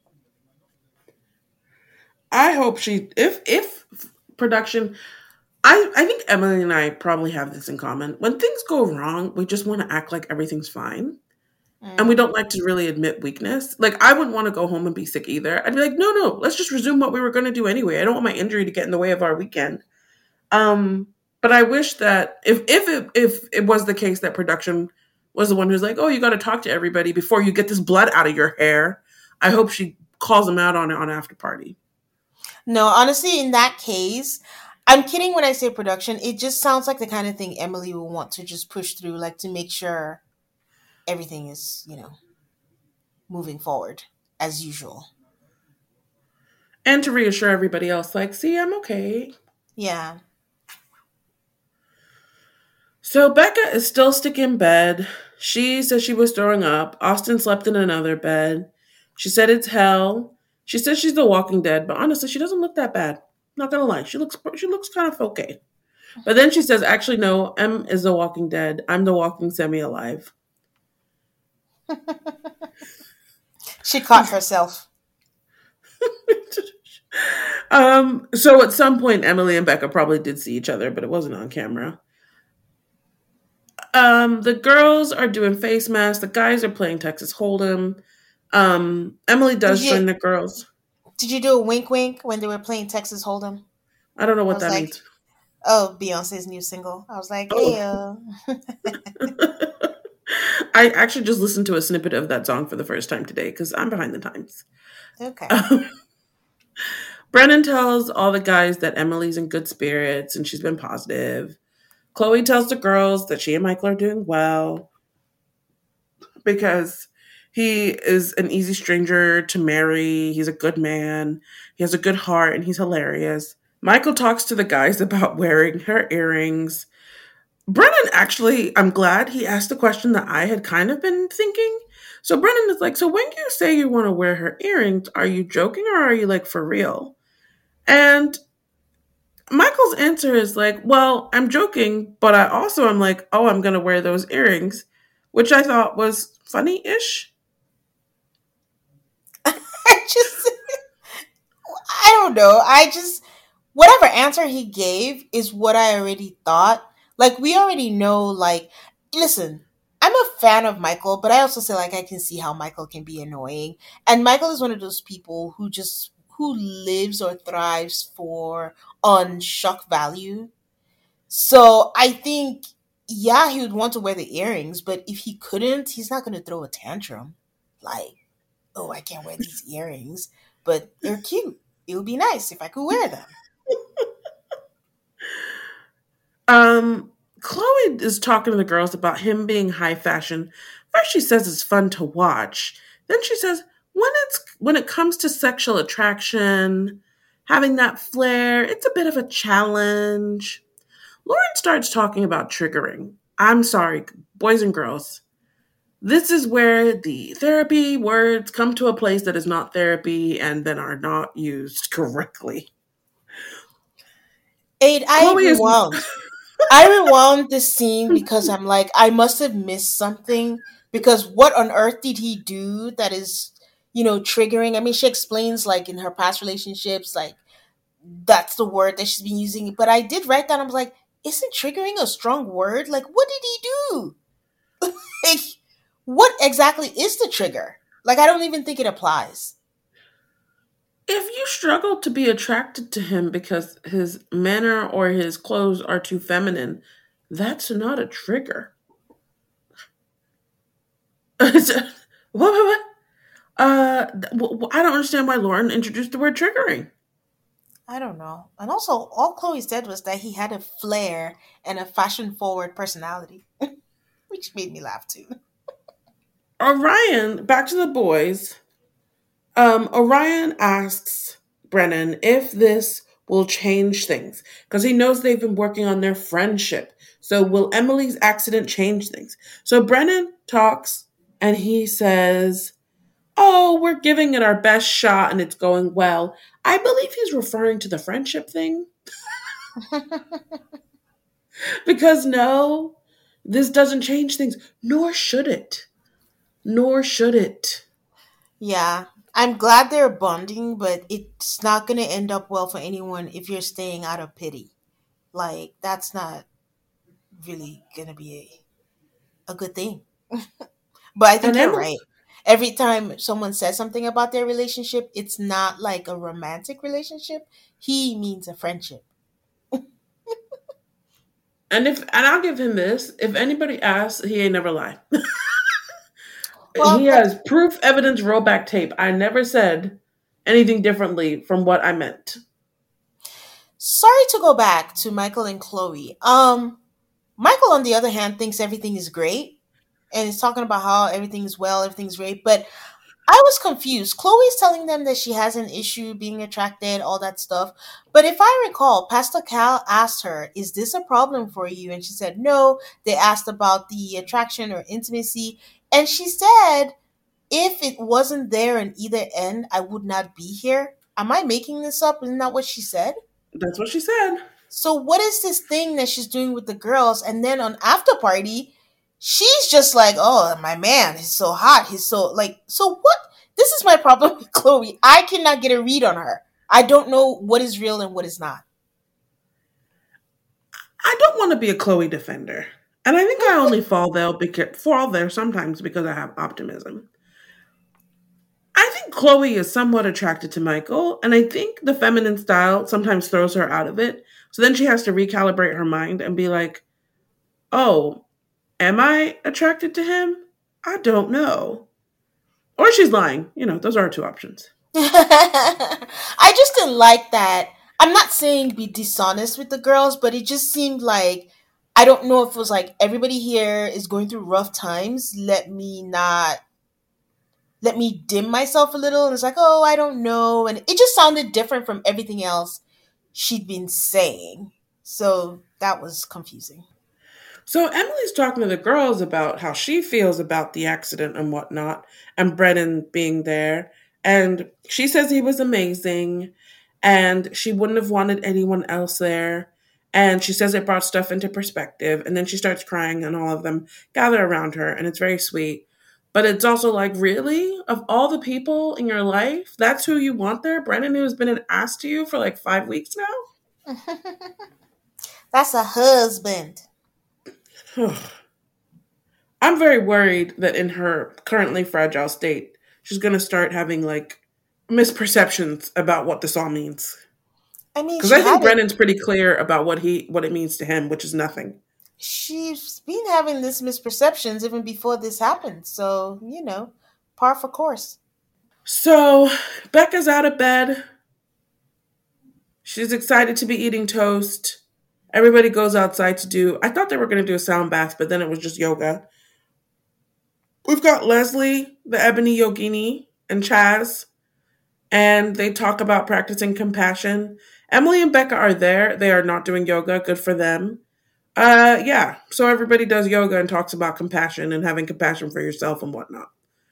I hope if production, I think Emily and I probably have this in common. When things go wrong, we just want to act like everything's fine. And we don't like to really admit weakness. Like, I wouldn't want to go home and be sick either. I'd be like, no, let's just resume what we were going to do anyway. I don't want my injury to get in the way of our weekend. But I wish that if it was the case that production was the one who's like, oh, you got to talk to everybody before you get this blood out of your hair, I hope she calls them out on it on After Party. No, honestly, in that case, I'm kidding when I say production. It just sounds like the kind of thing Emily will want to just push through, like to make sure everything is, moving forward as usual. And to reassure everybody else, like, see, I'm okay. Yeah. So Becca is still stuck in bed. She says she was throwing up. Austin slept in another bed. She said it's hell. She says she's The Walking Dead, but honestly, she doesn't look that bad. Not gonna lie, she looks kind of okay. But then she says, actually, no, M is The Walking Dead. I'm the walking semi-alive. She caught herself. So at some point, Emily and Becca probably did see each other, but it wasn't on camera. The girls are doing face masks. The guys are playing Texas Hold'em. Emily does join the girls. Did you do a wink wink when they were playing Texas Hold'em? I don't know what that means. Oh, Beyonce's new single. I was like, hey. I actually just listened to a snippet of that song for the first time today because I'm behind the times. Okay. Brennan tells all the guys that Emily's in good spirits and she's been positive. Chloe tells the girls that she and Michael are doing well because he is an easy stranger to marry. He's a good man. He has a good heart and he's hilarious. Michael talks to the guys about wearing her earrings. Brennan actually, I'm glad he asked the question that I had kind of been thinking. So Brennan is like, so when you say you want to wear her earrings, are you joking or are you like for real? And Michael's answer is like, well, I'm joking, but I also am like, oh, I'm going to wear those earrings, which I thought was funny-ish. I don't know. Whatever answer he gave is what I already thought. Like, we already know, like, listen, I'm a fan of Michael, but I also say, like, I can see how Michael can be annoying. And Michael is one of those people who lives or thrives on shock value. So I think, yeah, he would want to wear the earrings, but if he couldn't, he's not going to throw a tantrum. Like, oh, I can't wear these earrings, but they're cute. It would be nice if I could wear them. Chloe is talking to the girls about him being high fashion. First she says it's fun to watch. Then she says when it comes to sexual attraction, having that flair, it's a bit of a challenge. Lauren starts talking about triggering. I'm sorry, boys and girls. This is where the therapy words come to a place that is not therapy and then are not used correctly. I rewound this scene because I'm like, I must have missed something, because what on earth did he do that is, triggering? I mean, she explains, like, in her past relationships, like, that's the word that she's been using. But I did write down, I was like, isn't triggering a strong word? Like, what did he do? Like, what exactly is the trigger? Like, I don't even think it applies. If you struggle to be attracted to him because his manner or his clothes are too feminine, that's not a trigger. What? I don't understand why Lauren introduced the word triggering. I don't know. And also, all Chloe said was that he had a flair and a fashion-forward personality, which made me laugh too. Orion, back to the boys. Orion asks Brennan if this will change things because he knows they've been working on their friendship. So will Emily's accident change things? So Brennan talks and he says, oh, we're giving it our best shot and it's going well. I believe he's referring to the friendship thing. Because no, this doesn't change things, nor should it. Yeah, I'm glad they're bonding, but it's not going to end up well for anyone if you're staying out of pity. Like, that's not really going to be a good thing. But I think you're right. Every time someone says something about their relationship, it's not like a romantic relationship. He means a friendship. And I'll give him this. If anybody asks, he ain't never lied. Well, he has proof, evidence, rollback tape. I never said anything differently from what I meant. Sorry to go back to Michael and Chloe. Michael, on the other hand, thinks everything is great. And is talking about how everything's well, everything's great. But I was confused. Chloe's telling them that she has an issue being attracted, all that stuff. But if I recall, Pastor Cal asked her, is this a problem for you? And she said, no. They asked about the attraction or intimacy. And she said, if it wasn't there in either end, I would not be here. Am I making this up? Isn't that what she said? That's what she said. So what is this thing that she's doing with the girls? And then on after party, she's just like, oh, my man, he's so hot. He's so like, so what? This is my problem with Chloe. I cannot get a read on her. I don't know what is real and what is not. I don't want to be a Chloe defender. And I think I only fall there sometimes because I have optimism. I think Chloe is somewhat attracted to Michael, and I think the feminine style sometimes throws her out of it. So then she has to recalibrate her mind and be like, oh, am I attracted to him? I don't know. Or she's lying. Those are our two options. I just didn't like that. I'm not saying be dishonest with the girls, but it just seemed like, I don't know if it was like, everybody here is going through rough times. Let me dim myself a little. And it's like, oh, I don't know. And it just sounded different from everything else she'd been saying. So that was confusing. So Emily's talking to the girls about how she feels about the accident and whatnot, and Brennan being there. And she says he was amazing, and she wouldn't have wanted anyone else there. And she says it brought stuff into perspective. And then she starts crying, and all of them gather around her, and it's very sweet. But it's also like, really? Of all the people in your life, that's who you want there? Brennan, who's been an ass to you for like 5 weeks now? That's a husband. I'm very worried that in her currently fragile state, she's going to start having like misperceptions about what this all means. I mean, because I think Brennan's pretty clear about what it means to him, which is nothing. She's been having this misperceptions even before this happened. So, par for course. So Becca's out of bed. She's excited to be eating toast. Everybody goes outside I thought they were going to do a sound bath, but then it was just yoga. We've got Leslie, the Ebony Yogini, and Chaz, and they talk about practicing compassion. Emily and Becca are there. They are not doing yoga. Good for them. So everybody does yoga and talks about compassion and having compassion for yourself and whatnot.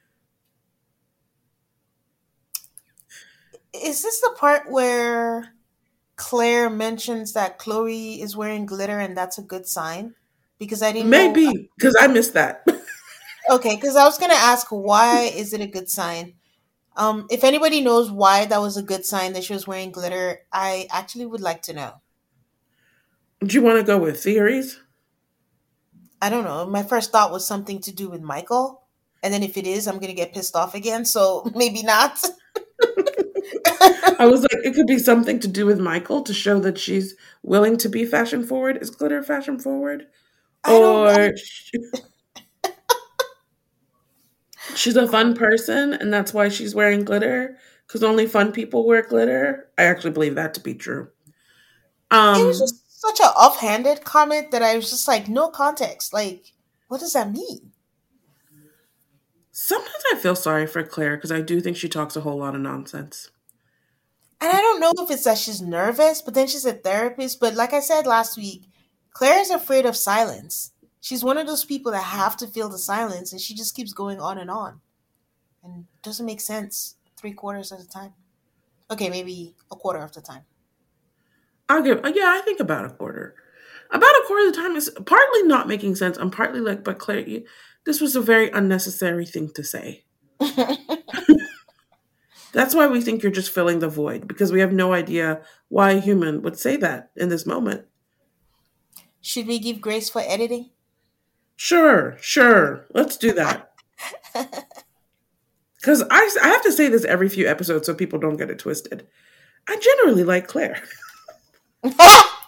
Is this the part where Claire mentions that Chloe is wearing glitter and that's a good sign? Because I didn't know. Maybe, because I missed that. Okay, because I was going to ask, why is it a good sign? If anybody knows why that was a good sign that she was wearing glitter, I actually would like to know. Do you want to go with theories? I don't know. My first thought was something to do with Michael. And then if it is, I'm going to get pissed off again. So maybe not. I was like, it could be something to do with Michael to show that she's willing to be fashion forward. Is glitter fashion forward? She's a fun person and that's why she's wearing glitter, because only fun people wear glitter. I actually believe that to be true. It was just such an offhanded comment that I was just like, no context. Like, what does that mean? Sometimes I feel sorry for Claire because I do think she talks a whole lot of nonsense. And I don't know if it's that she's nervous, but then she's a therapist. But like I said last week, Claire is afraid of silence. She's one of those people that have to feel the silence, and she just keeps going on. And it doesn't make sense 3/4 of the time. Okay, maybe a quarter of the time. I think about a quarter. About a quarter of the time is partly not making sense. I'm partly like, but Claire, this was a very unnecessary thing to say. That's why we think you're just filling the void, because we have no idea why a human would say that in this moment. Should we give grace for editing? Sure. Let's do that. Because I have to say this every few episodes so people don't get it twisted. I generally like Claire. It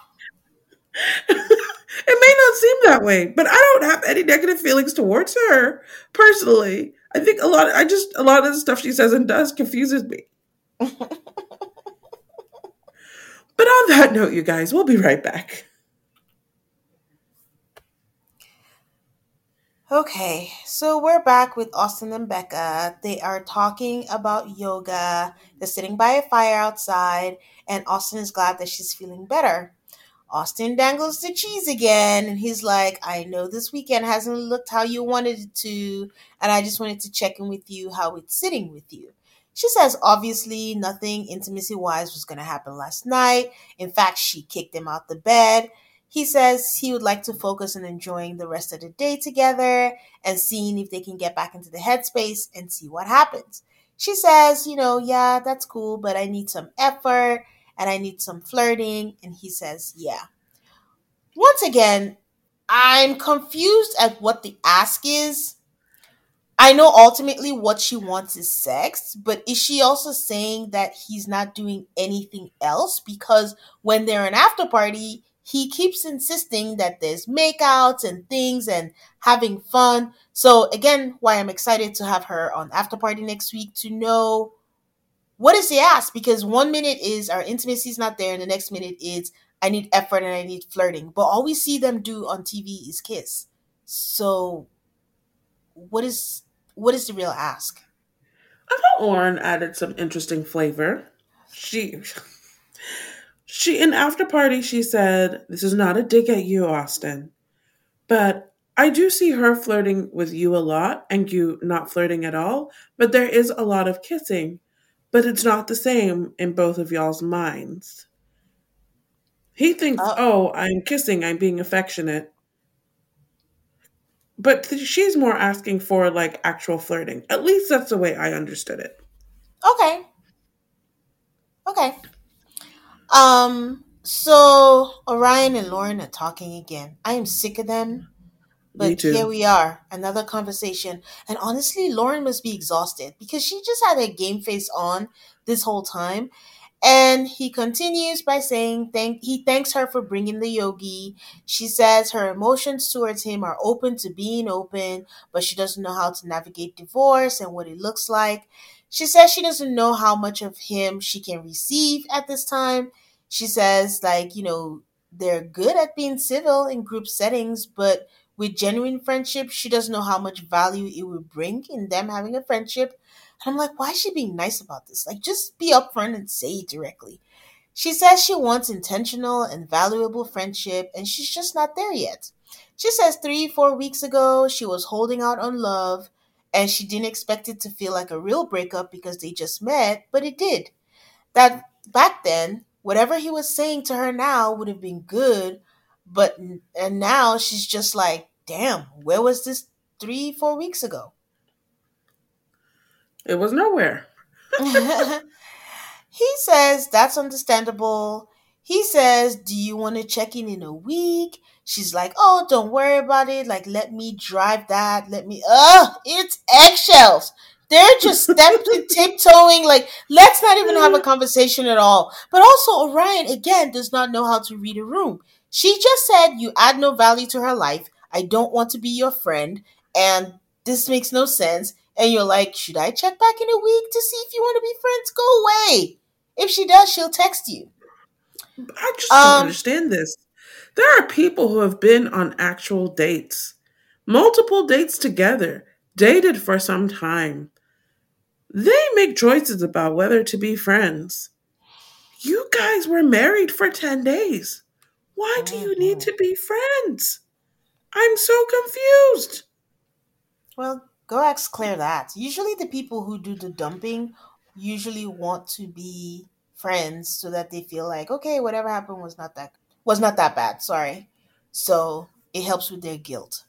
may not seem that way, but I don't have any negative feelings towards her personally. I think a lot of the stuff she says and does confuses me. But on that note, you guys, we'll be right back. Okay, so we're back with Austin and Becca. They are talking about yoga. They're sitting by a fire outside, and Austin is glad that she's feeling better. Austin dangles the cheese again, and he's like, I know this weekend hasn't looked how you wanted it to, and I just wanted to check in with you how it's sitting with you. She says, obviously, nothing intimacy-wise was going to happen last night. In fact, she kicked him out the bed. He says he would like to focus on enjoying the rest of the day together and seeing if they can get back into the headspace and see what happens. She says, yeah, that's cool, but I need some effort and I need some flirting. And he says, yeah. Once again, I'm confused at what the ask is. I know ultimately what she wants is sex, but is she also saying that he's not doing anything else? Because when they're an after party, he keeps insisting that there's makeouts and things and having fun. So again, why I'm excited to have her on After Party next week to know what is the ask. Because 1 minute is our intimacy is not there, and the next minute is I need effort and I need flirting. But all we see them do on TV is kiss. So what is the real ask? I thought Lauren added some interesting flavor. She in After Party, she said, this is not a dig at you, Austin. But I do see her flirting with you a lot and you not flirting at all. But there is a lot of kissing. But it's not the same in both of y'all's minds. He thinks, Oh, oh, I'm kissing, I'm being affectionate. But she's more asking for like actual flirting. At least that's the way I understood it. okay. Okay. So Orion and Lauren are talking again. I am sick of them, Me but here too. we are, another conversation. And honestly, Lauren must be exhausted because she just had her game face on this whole time. And he continues by saying he thanks her for bringing the yogi. She says her emotions towards him are open to being open, but she doesn't know how to navigate divorce and what it looks like. She says she doesn't know how much of him she can receive at this time. She says, like, they're good at being civil in group settings, but with genuine friendship, she doesn't know how much value it would bring in them having a friendship. And I'm like, why is she being nice about this? Like, just be upfront and say it directly. She says she wants intentional and valuable friendship, and she's just not there yet. She says 3, 4 weeks ago, she was holding out on love, and she didn't expect it to feel like a real breakup because they just met, but it did. That back then, whatever he was saying to her now would have been good, but and now she's just like, damn, where was this 3, 4 weeks ago? It was nowhere. He says that's understandable. He says, do you want to check in a week? She's like, oh, don't worry about it. Like, let me drive that. It's eggshells. They're just tiptoeing. Like, let's not even have a conversation at all. But also, Orion, again, does not know how to read a room. She just said, you add no value to her life. I don't want to be your friend. And this makes no sense. And you're like, should I check back in a week to see if you want to be friends? Go away. If she does, she'll text you. I just don't understand this. There are people who have been on actual dates, multiple dates together, dated for some time. They make choices about whether to be friends. You guys were married for 10 days. Why do you need to be friends? I'm so confused. Well, go ask Claire that. Usually the people who do the dumping usually want to be friends so that they feel like, okay, whatever happened was not that bad, sorry. So it helps with their guilt.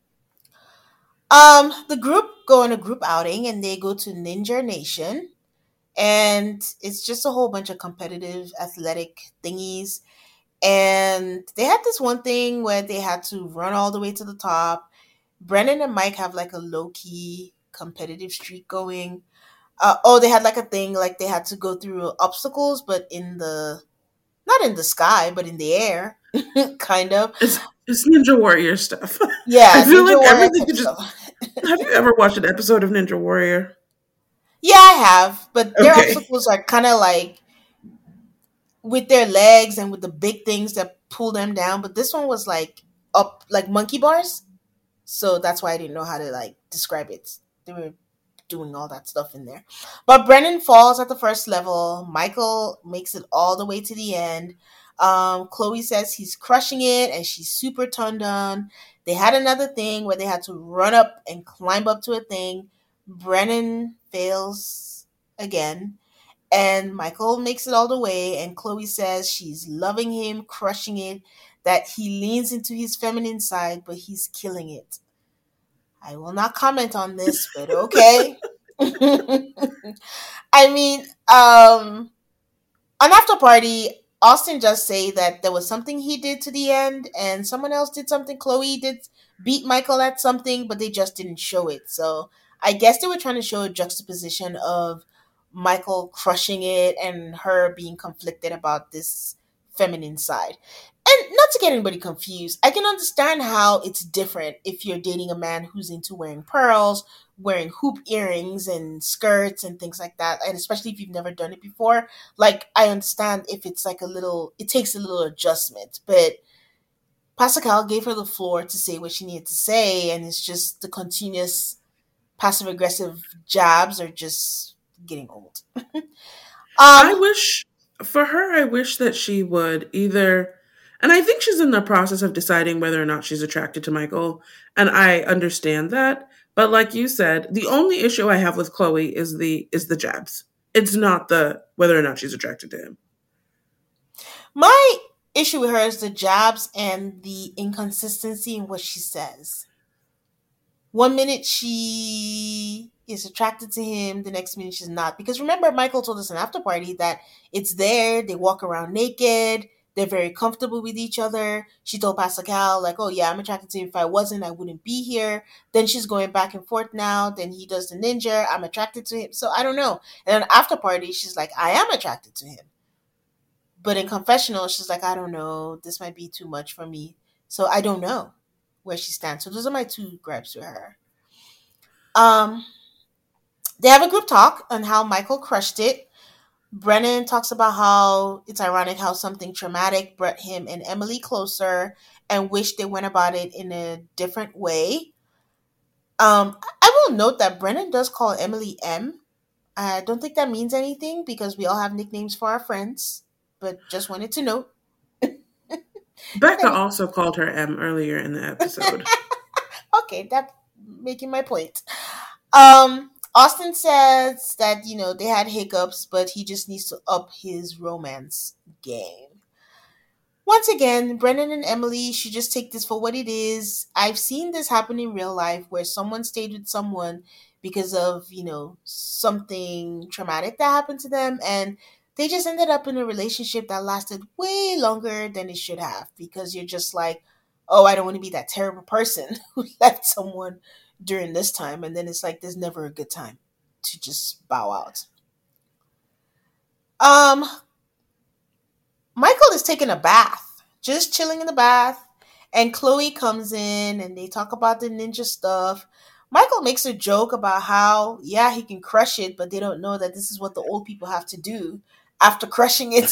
The group go on a group outing and they go to Ninja Nation, and it's just a whole bunch of competitive athletic thingies. And they had this one thing where they had to run all the way to the top. Brennan and Mike have like a low key competitive streak going. They had like a thing like they had to go through obstacles, but not in the sky, but in the air, kind of. It's Ninja Warrior stuff. Yeah, I feel Ninja like Warrior everything type is just. stuff. Have you ever watched an episode of Ninja Warrior? Yeah, I have, but their Okay. obstacles are kind of like with their legs and with the big things that pull them down. But this one was like up, like monkey bars. So that's why I didn't know how to like describe it. They were doing all that stuff in there. But Brennan falls at the first level. Michael makes it all the way to the end. Chloe says he's crushing it and she's super turned on. They had another thing where they had to run up and climb up to a thing. Brennan fails again. And Michael makes it all the way. And Chloe says she's loving him, crushing it, that he leans into his feminine side, but he's killing it. I will not comment on this, but okay. I mean, on After Party, Austin just say that there was something he did to the end, and someone else did something. Chloe did beat Michael at something, but they just didn't show it. So I guess they were trying to show a juxtaposition of Michael crushing it and her being conflicted about this feminine side. And not to get anybody confused, I can understand how it's different if you're dating a man who's into wearing pearls, wearing hoop earrings and skirts and things like that, and especially if you've never done it before. Like, I understand if it's like it takes a little adjustment, but Pascal gave her the floor to say what she needed to say, and it's just the continuous passive aggressive jabs are just getting old. I wish for her, I wish that she would either And I think she's in the process of deciding whether or not she's attracted to Michael. And I understand that. But like you said, the only issue I have with Chloe is the jabs. It's not the whether or not she's attracted to him. My issue with her is the jabs and the inconsistency in what she says. One minute she is attracted to him, the next minute she's not. Because remember, Michael told us in After Party that it's there, they walk around naked, they're very comfortable with each other. She told Pastor Cal, like, oh yeah, I'm attracted to him. If I wasn't, I wouldn't be here. Then she's going back and forth now. Then he does the ninja. I'm attracted to him. So I don't know. And then After Party, she's like, I am attracted to him. But in confessional, she's like, I don't know. This might be too much for me. So I don't know where she stands. So those are my two gripes with her. They have a group talk on how Michael crushed it. Brennan talks about how it's ironic how something traumatic brought him and Emily closer and wish they went about it in a different way. I will note that Brennan does call Emily M. I don't think that means anything because we all have nicknames for our friends, but just wanted to note. Becca also called her M earlier in the episode. Okay, that's making my point. Austin says that, they had hiccups, but he just needs to up his romance game. Once again, Brennan and Emily should just take this for what it is. I've seen this happen in real life where someone stayed with someone because of, something traumatic that happened to them, and they just ended up in a relationship that lasted way longer than it should have because you're just like, oh, I don't want to be that terrible person who left someone during this time. And then it's like, there's never a good time to just bow out. Michael is taking a bath, just chilling in the bath. And Chloe comes in and they talk about the ninja stuff. Michael makes a joke about how, yeah, he can crush it, but they don't know that this is what the old people have to do after crushing it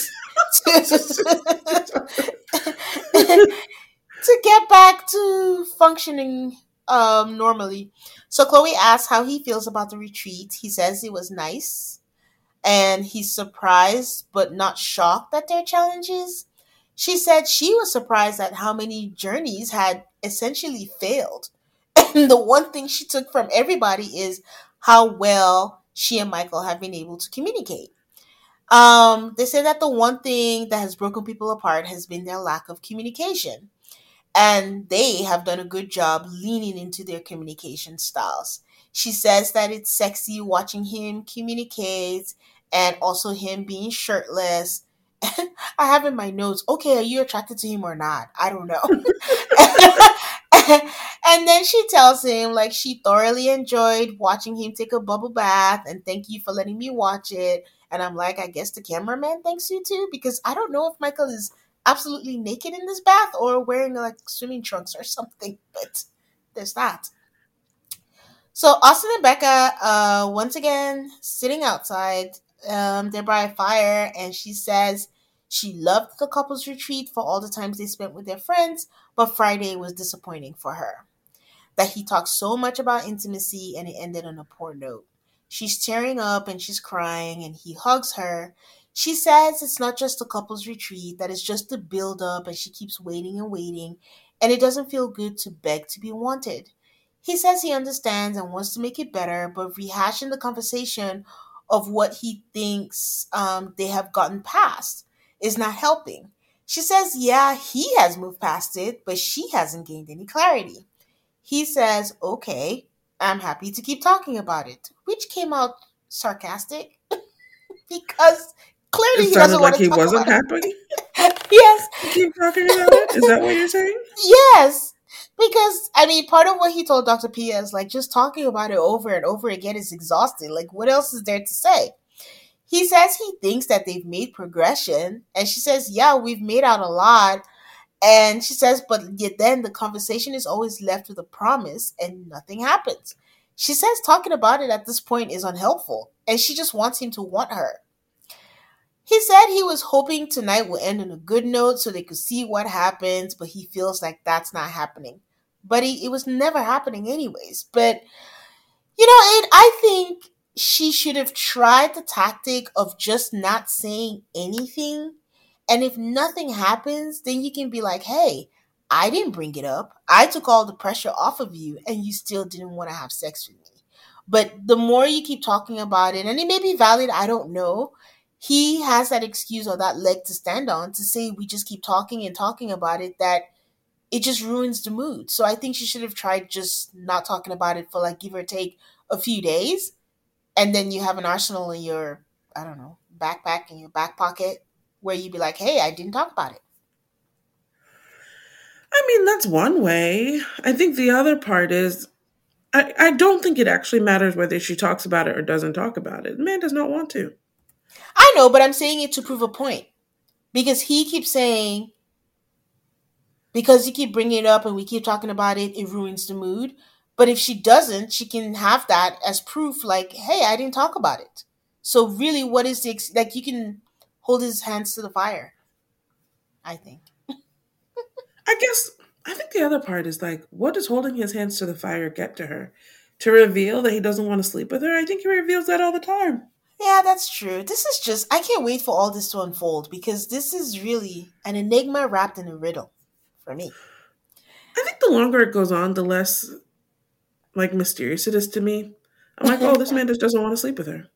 to get back to functioning normally. So Chloe asks how he feels about the retreat. He says it was nice and he's surprised but not shocked at their challenges. She said she was surprised at how many journeys had essentially failed. And the one thing she took from everybody is how well she and Michael have been able to communicate. They say that the one thing that has broken people apart has been their lack of communication. And they have done a good job leaning into their communication styles. She says that it's sexy watching him communicate and also him being shirtless. I have in my notes, okay, are you attracted to him or not? I don't know. And then she tells him like she thoroughly enjoyed watching him take a bubble bath and thank you for letting me watch it. And I'm like, I guess the cameraman thanks you too, because I don't know if Michael is absolutely naked in this bath or wearing like swimming trunks or something, but there's that. So Austin and Becca, once again, sitting outside, they're by a fire, and she says she loved the couple's retreat for all the times they spent with their friends, but Friday was disappointing for her. That he talked so much about intimacy and it ended on a poor note. She's tearing up and she's crying and he hugs her. She says it's not just a couple's retreat, that it's just the build up and she keeps waiting and waiting and it doesn't feel good to beg to be wanted. He says he understands and wants to make it better, but rehashing the conversation of what he thinks they have gotten past is not helping. She says, yeah, he has moved past it, but she hasn't gained any clarity. He says, okay, I'm happy to keep talking about it, which came out sarcastic because clearly he doesn't want to talk about it. It sounded like he wasn't happy? Yes. Keep talking about it? Is that what you're saying? Yes. Because, I mean, part of what he told Dr. Pia is like, just talking about it over and over again is exhausting. Like, what else is there to say? He says he thinks that they've made progression. And she says, yeah, we've made out a lot. And she says, but yet then the conversation is always left with a promise and nothing happens. She says talking about it at this point is unhelpful. And she just wants him to want her. He said he was hoping tonight will end on a good note so they could see what happens, but he feels like that's not happening. But it was never happening anyways. But, I think she should have tried the tactic of just not saying anything And if nothing happens, then you can be like, hey, I didn't bring it up. I took all the pressure off of you and you still didn't want to have sex with me. But the more you keep talking about it, and it may be valid, I don't know, he has that excuse or that leg to stand on to say we just keep talking and talking about it, that it just ruins the mood. So I think she should have tried just not talking about it for like give or take a few days. And then you have an arsenal in your, I don't know, backpack, in your back pocket, where you'd be like, hey, I didn't talk about it. I mean, that's one way. I think the other part is, I don't think it actually matters whether she talks about it or doesn't talk about it. The man does not want to. I know, but I'm saying it to prove a point. Because he keeps saying, because you keep bringing it up and we keep talking about it, it ruins the mood. But if she doesn't, she can have that as proof, like, hey, I didn't talk about it. So really, what is the, like, you can hold his hands to the fire, I think. I think the other part is like, what does holding his hands to the fire get to her? To reveal that he doesn't want to sleep with her? I think he reveals that all the time. Yeah, that's true. This is just, I can't wait for all this to unfold because this is really an enigma wrapped in a riddle for me. I think the longer it goes on, the less like mysterious it is to me. I'm like, oh, this man just doesn't want to sleep with her.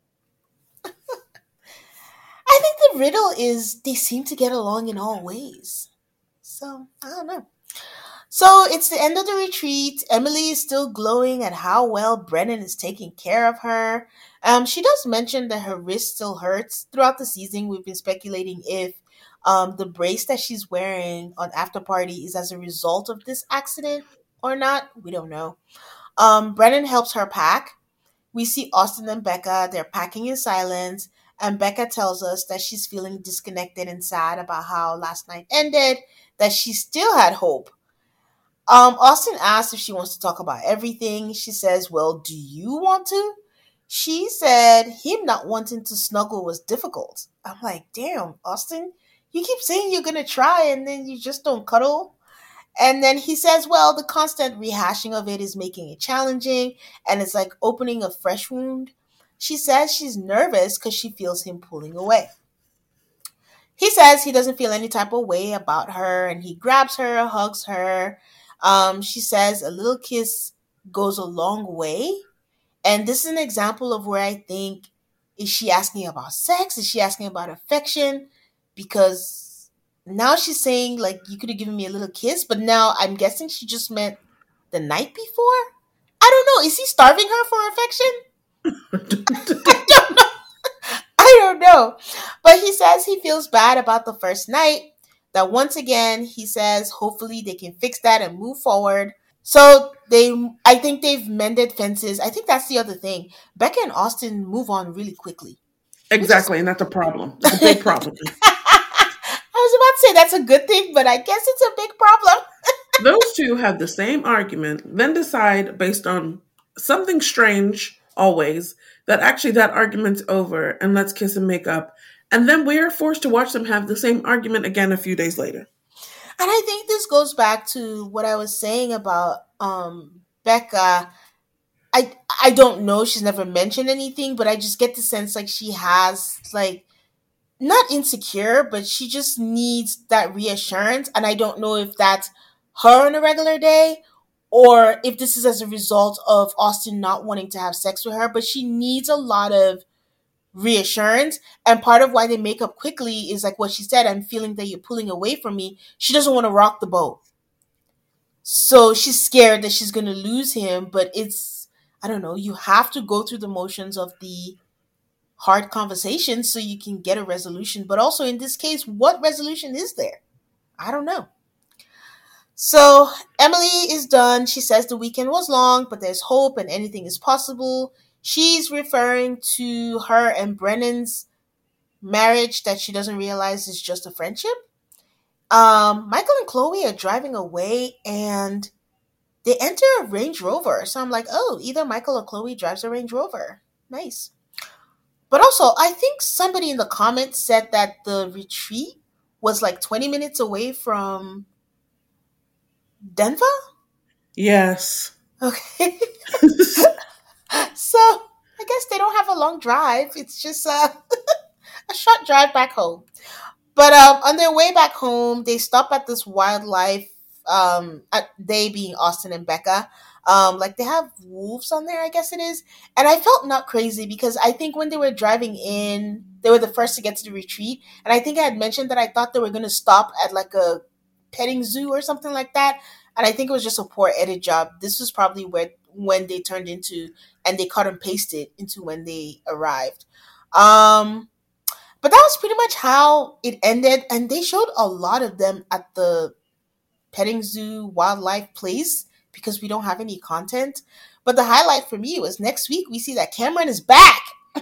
I think the riddle is they seem to get along in all ways. So, I don't know. So, it's the end of the retreat. Emily is still glowing at how well Brennan is taking care of her. She does mention that her wrist still hurts. Throughout the season, we've been speculating if the brace that she's wearing on After Party is as a result of this accident or not. We don't know. Brennan helps her pack. We see Austin and Becca. They're packing in silence. And Becca tells us that she's feeling disconnected and sad about how last night ended, that she still had hope. Austin asks if she wants to talk about everything. She says, well, do you want to? She said him not wanting to snuggle was difficult. I'm like, damn, Austin, you keep saying you're going to try and then you just don't cuddle. And then he says, well, the constant rehashing of it is making it challenging and it's like opening a fresh wound. She says she's nervous because she feels him pulling away. He says he doesn't feel any type of way about her and he grabs her, hugs her. She says a little kiss goes a long way. And this is an example of where I think, is she asking about sex? Is she asking about affection? Because now she's saying, like, you could have given me a little kiss, but now I'm guessing she just meant the night before? I don't know. Is he starving her for affection? I don't know. But he says he feels bad about the first night. That once again, he says, hopefully they can fix that and move forward. So I think they've mended fences. I think that's the other thing. Becca and Austin move on really quickly. Exactly, and that's a problem. That's a big problem. I was about to say that's a good thing, but I guess it's a big problem. Those two have the same argument, then decide based on something strange, always, that actually that argument's over and let's kiss and make up. And then we are forced to watch them have the same argument again a few days later. And I think this goes back to what I was saying about Becca. I don't know. She's never mentioned anything, but I just get the sense like she has, like, not insecure, but she just needs that reassurance. And I don't know if that's her on a regular day or if this is as a result of Austin not wanting to have sex with her. But she needs a lot of reassurance, and part of why they make up quickly is like what she said, I'm feeling that you're pulling away from me. She doesn't want to rock the boat, so she's scared that she's going to lose him. But it's, I don't know, you have to go through the motions of the hard conversation so you can get a resolution. But also in this case, what resolution is there? I don't know. So Emily is done. She says the weekend was long, but there's hope and anything is possible. She's referring to her and Brennan's marriage that she doesn't realize is just a friendship. Michael and Chloe are driving away and they enter a Range Rover. So I'm like, oh, either Michael or Chloe drives a Range Rover. Nice. But also, I think somebody in the comments said that the retreat was like 20 minutes away from Denver? Yes. Okay. So, I guess they don't have a long drive. It's just a short drive back home. But on their way back home, they stop at this wildlife. They being Austin and Becca. Like they have wolves on there, I guess it is. And I felt not crazy because I think when they were driving in, they were the first to get to the retreat. And I think I had mentioned that I thought they were going to stop at like a petting zoo or something like that. And I think it was just a poor edit job. This was probably when they turned into, and they cut and pasted into when they arrived. But that was pretty much how it ended. And they showed a lot of them at the petting zoo wildlife place because we don't have any content. But the highlight for me was next week we see that Cameron is back.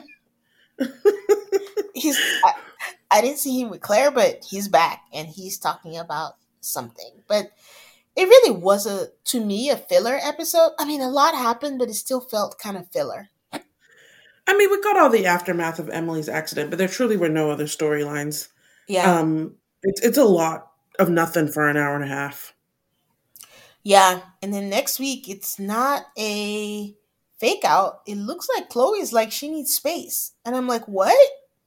I didn't see him with Claire, but he's back and he's talking about something. But it really was to me a filler episode. I mean, a lot happened, but it still felt kind of filler. I mean, we got all the aftermath of Emily's accident, but there truly were no other storylines. Yeah. It's a lot of nothing for an hour and a half. Yeah. And then next week, it's not a fake out. It looks like Chloe's like she needs space. And I'm like, what?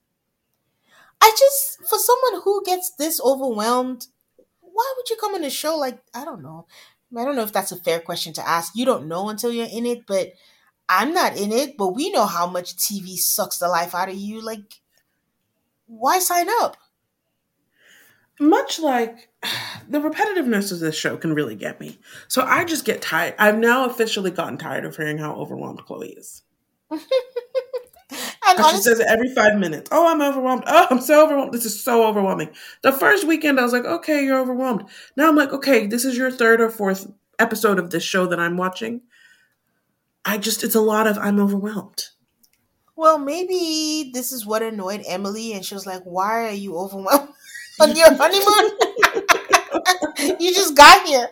For someone who gets this overwhelmed, why would you come on a show like, I don't know. I don't know if that's a fair question to ask. You don't know until you're in it, but I'm not in it, but we know how much TV sucks the life out of you. Like, why sign up? Much like the repetitiveness of this show can really get me. So I just get tired. I've now officially gotten tired of hearing how overwhelmed Chloe is. She says it every 5 minutes. Oh, I'm overwhelmed. Oh, I'm so overwhelmed. This is so overwhelming. The first weekend, I was like, okay, you're overwhelmed. Now I'm like, okay, this is your 3rd or 4th episode of this show that I'm watching. It's a lot of I'm overwhelmed. Well, maybe this is what annoyed Emily, and she was like, why are you overwhelmed on your honeymoon? You just got here.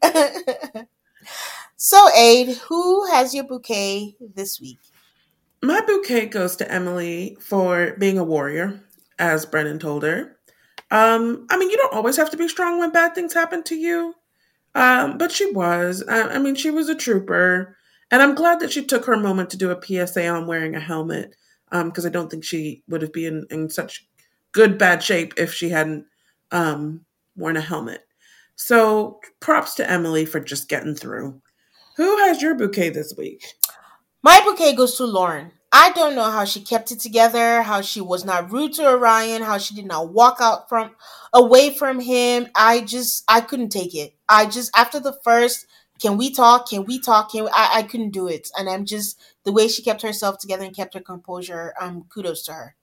So, Aid, who has your bouquet this week? My bouquet goes to Emily for being a warrior, as Brennan told her. I mean, you don't always have to be strong when bad things happen to you. But she was. I mean, she was a trooper. And I'm glad that she took her moment to do a PSA on wearing a helmet, because I don't think she would have been in such bad shape if she hadn't worn a helmet. So props to Emily for just getting through. Who has your bouquet this week? My bouquet goes to Lauren. I don't know how she kept it together, how she was not rude to Orion, how she did not walk away from him. I couldn't take it. After the first, can we talk? I couldn't do it. And I'm just, the way she kept herself together and kept her composure, kudos to her.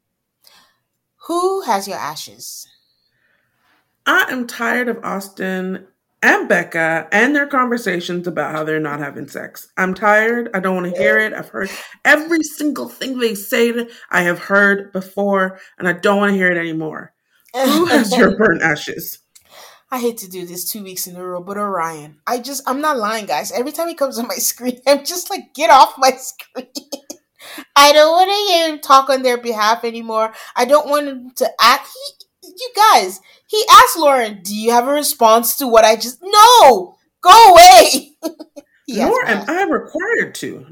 Who has your ashes? I am tired of Austin and Becca and their conversations about how they're not having sex. I'm tired. I don't want to hear it. I've heard every single thing they say I have heard before, and I don't want to hear it anymore. Who has your burnt ashes? I hate to do this 2 weeks in a row, but Orion. I'm not lying, guys. Every time he comes on my screen, I'm just like, get off my screen. I don't want to hear him talk on their behalf anymore. I don't want him to act. You guys, he asked Lauren, do you have a response to what I just... No! Go away! Nor am I required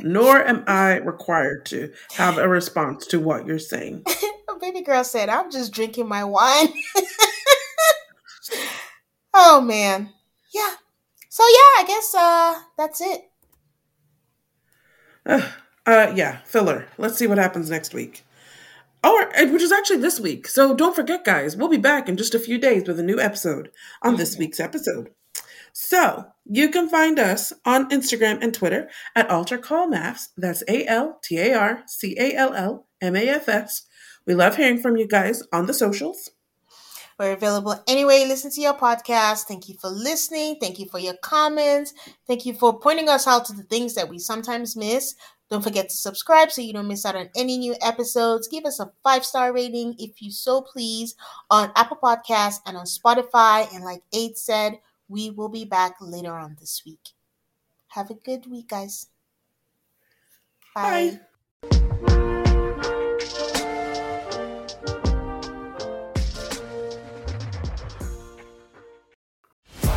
to have a response to what you're saying. Baby girl said, I'm just drinking my wine. Oh, man. Yeah. So, yeah, I guess that's it. Yeah, filler. Let's see what happens next week. Which is actually this week. So don't forget, guys, we'll be back in just a few days with a new episode on this week's episode. So you can find us on Instagram and Twitter at AltarCallMaffs. That's AltarCallMaffs. We love hearing from you guys on the socials. We're available anywhere you listen to your podcast. Thank you for listening. Thank you for your comments. Thank you for pointing us out to the things that we sometimes miss. Don't forget to subscribe so you don't miss out on any new episodes. Give us a 5-star rating if you so please on Apple Podcasts and on Spotify. And like Aid said, we will be back later on this week. Have a good week, guys. Bye.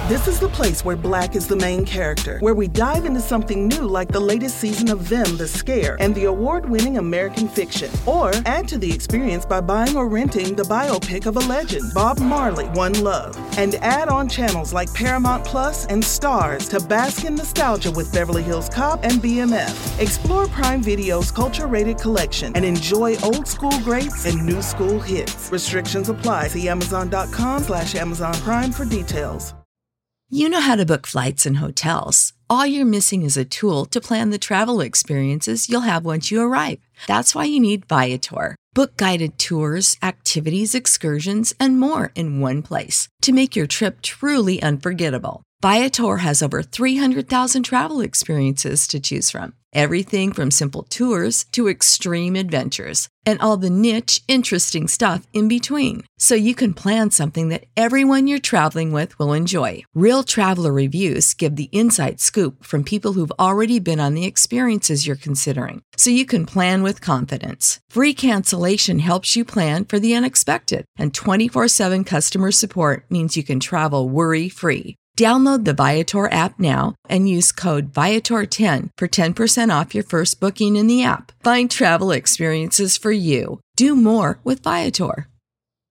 This is the place where Black is the main character, where we dive into something new like the latest season of Them, The Scare, and the award-winning American Fiction. Or add to the experience by buying or renting the biopic of a legend, Bob Marley, One Love. And add on channels like Paramount Plus and Stars to bask in nostalgia with Beverly Hills Cop and BMF. Explore Prime Video's culture-rated collection and enjoy old school greats and new school hits. Restrictions apply. See Amazon.com/Amazon Prime for details. You know how to book flights and hotels. All you're missing is a tool to plan the travel experiences you'll have once you arrive. That's why you need Viator. Book guided tours, activities, excursions, and more in one place to make your trip truly unforgettable. Viator has over 300,000 travel experiences to choose from. Everything from simple tours to extreme adventures and all the niche, interesting stuff in between. So you can plan something that everyone you're traveling with will enjoy. Real traveler reviews give the inside scoop from people who've already been on the experiences you're considering. So you can plan with confidence. Free cancellation helps you plan for the unexpected. And 24/7 customer support means you can travel worry-free. Download the Viator app now and use code Viator10 for 10% off your first booking in the app. Find travel experiences for you. Do more with Viator.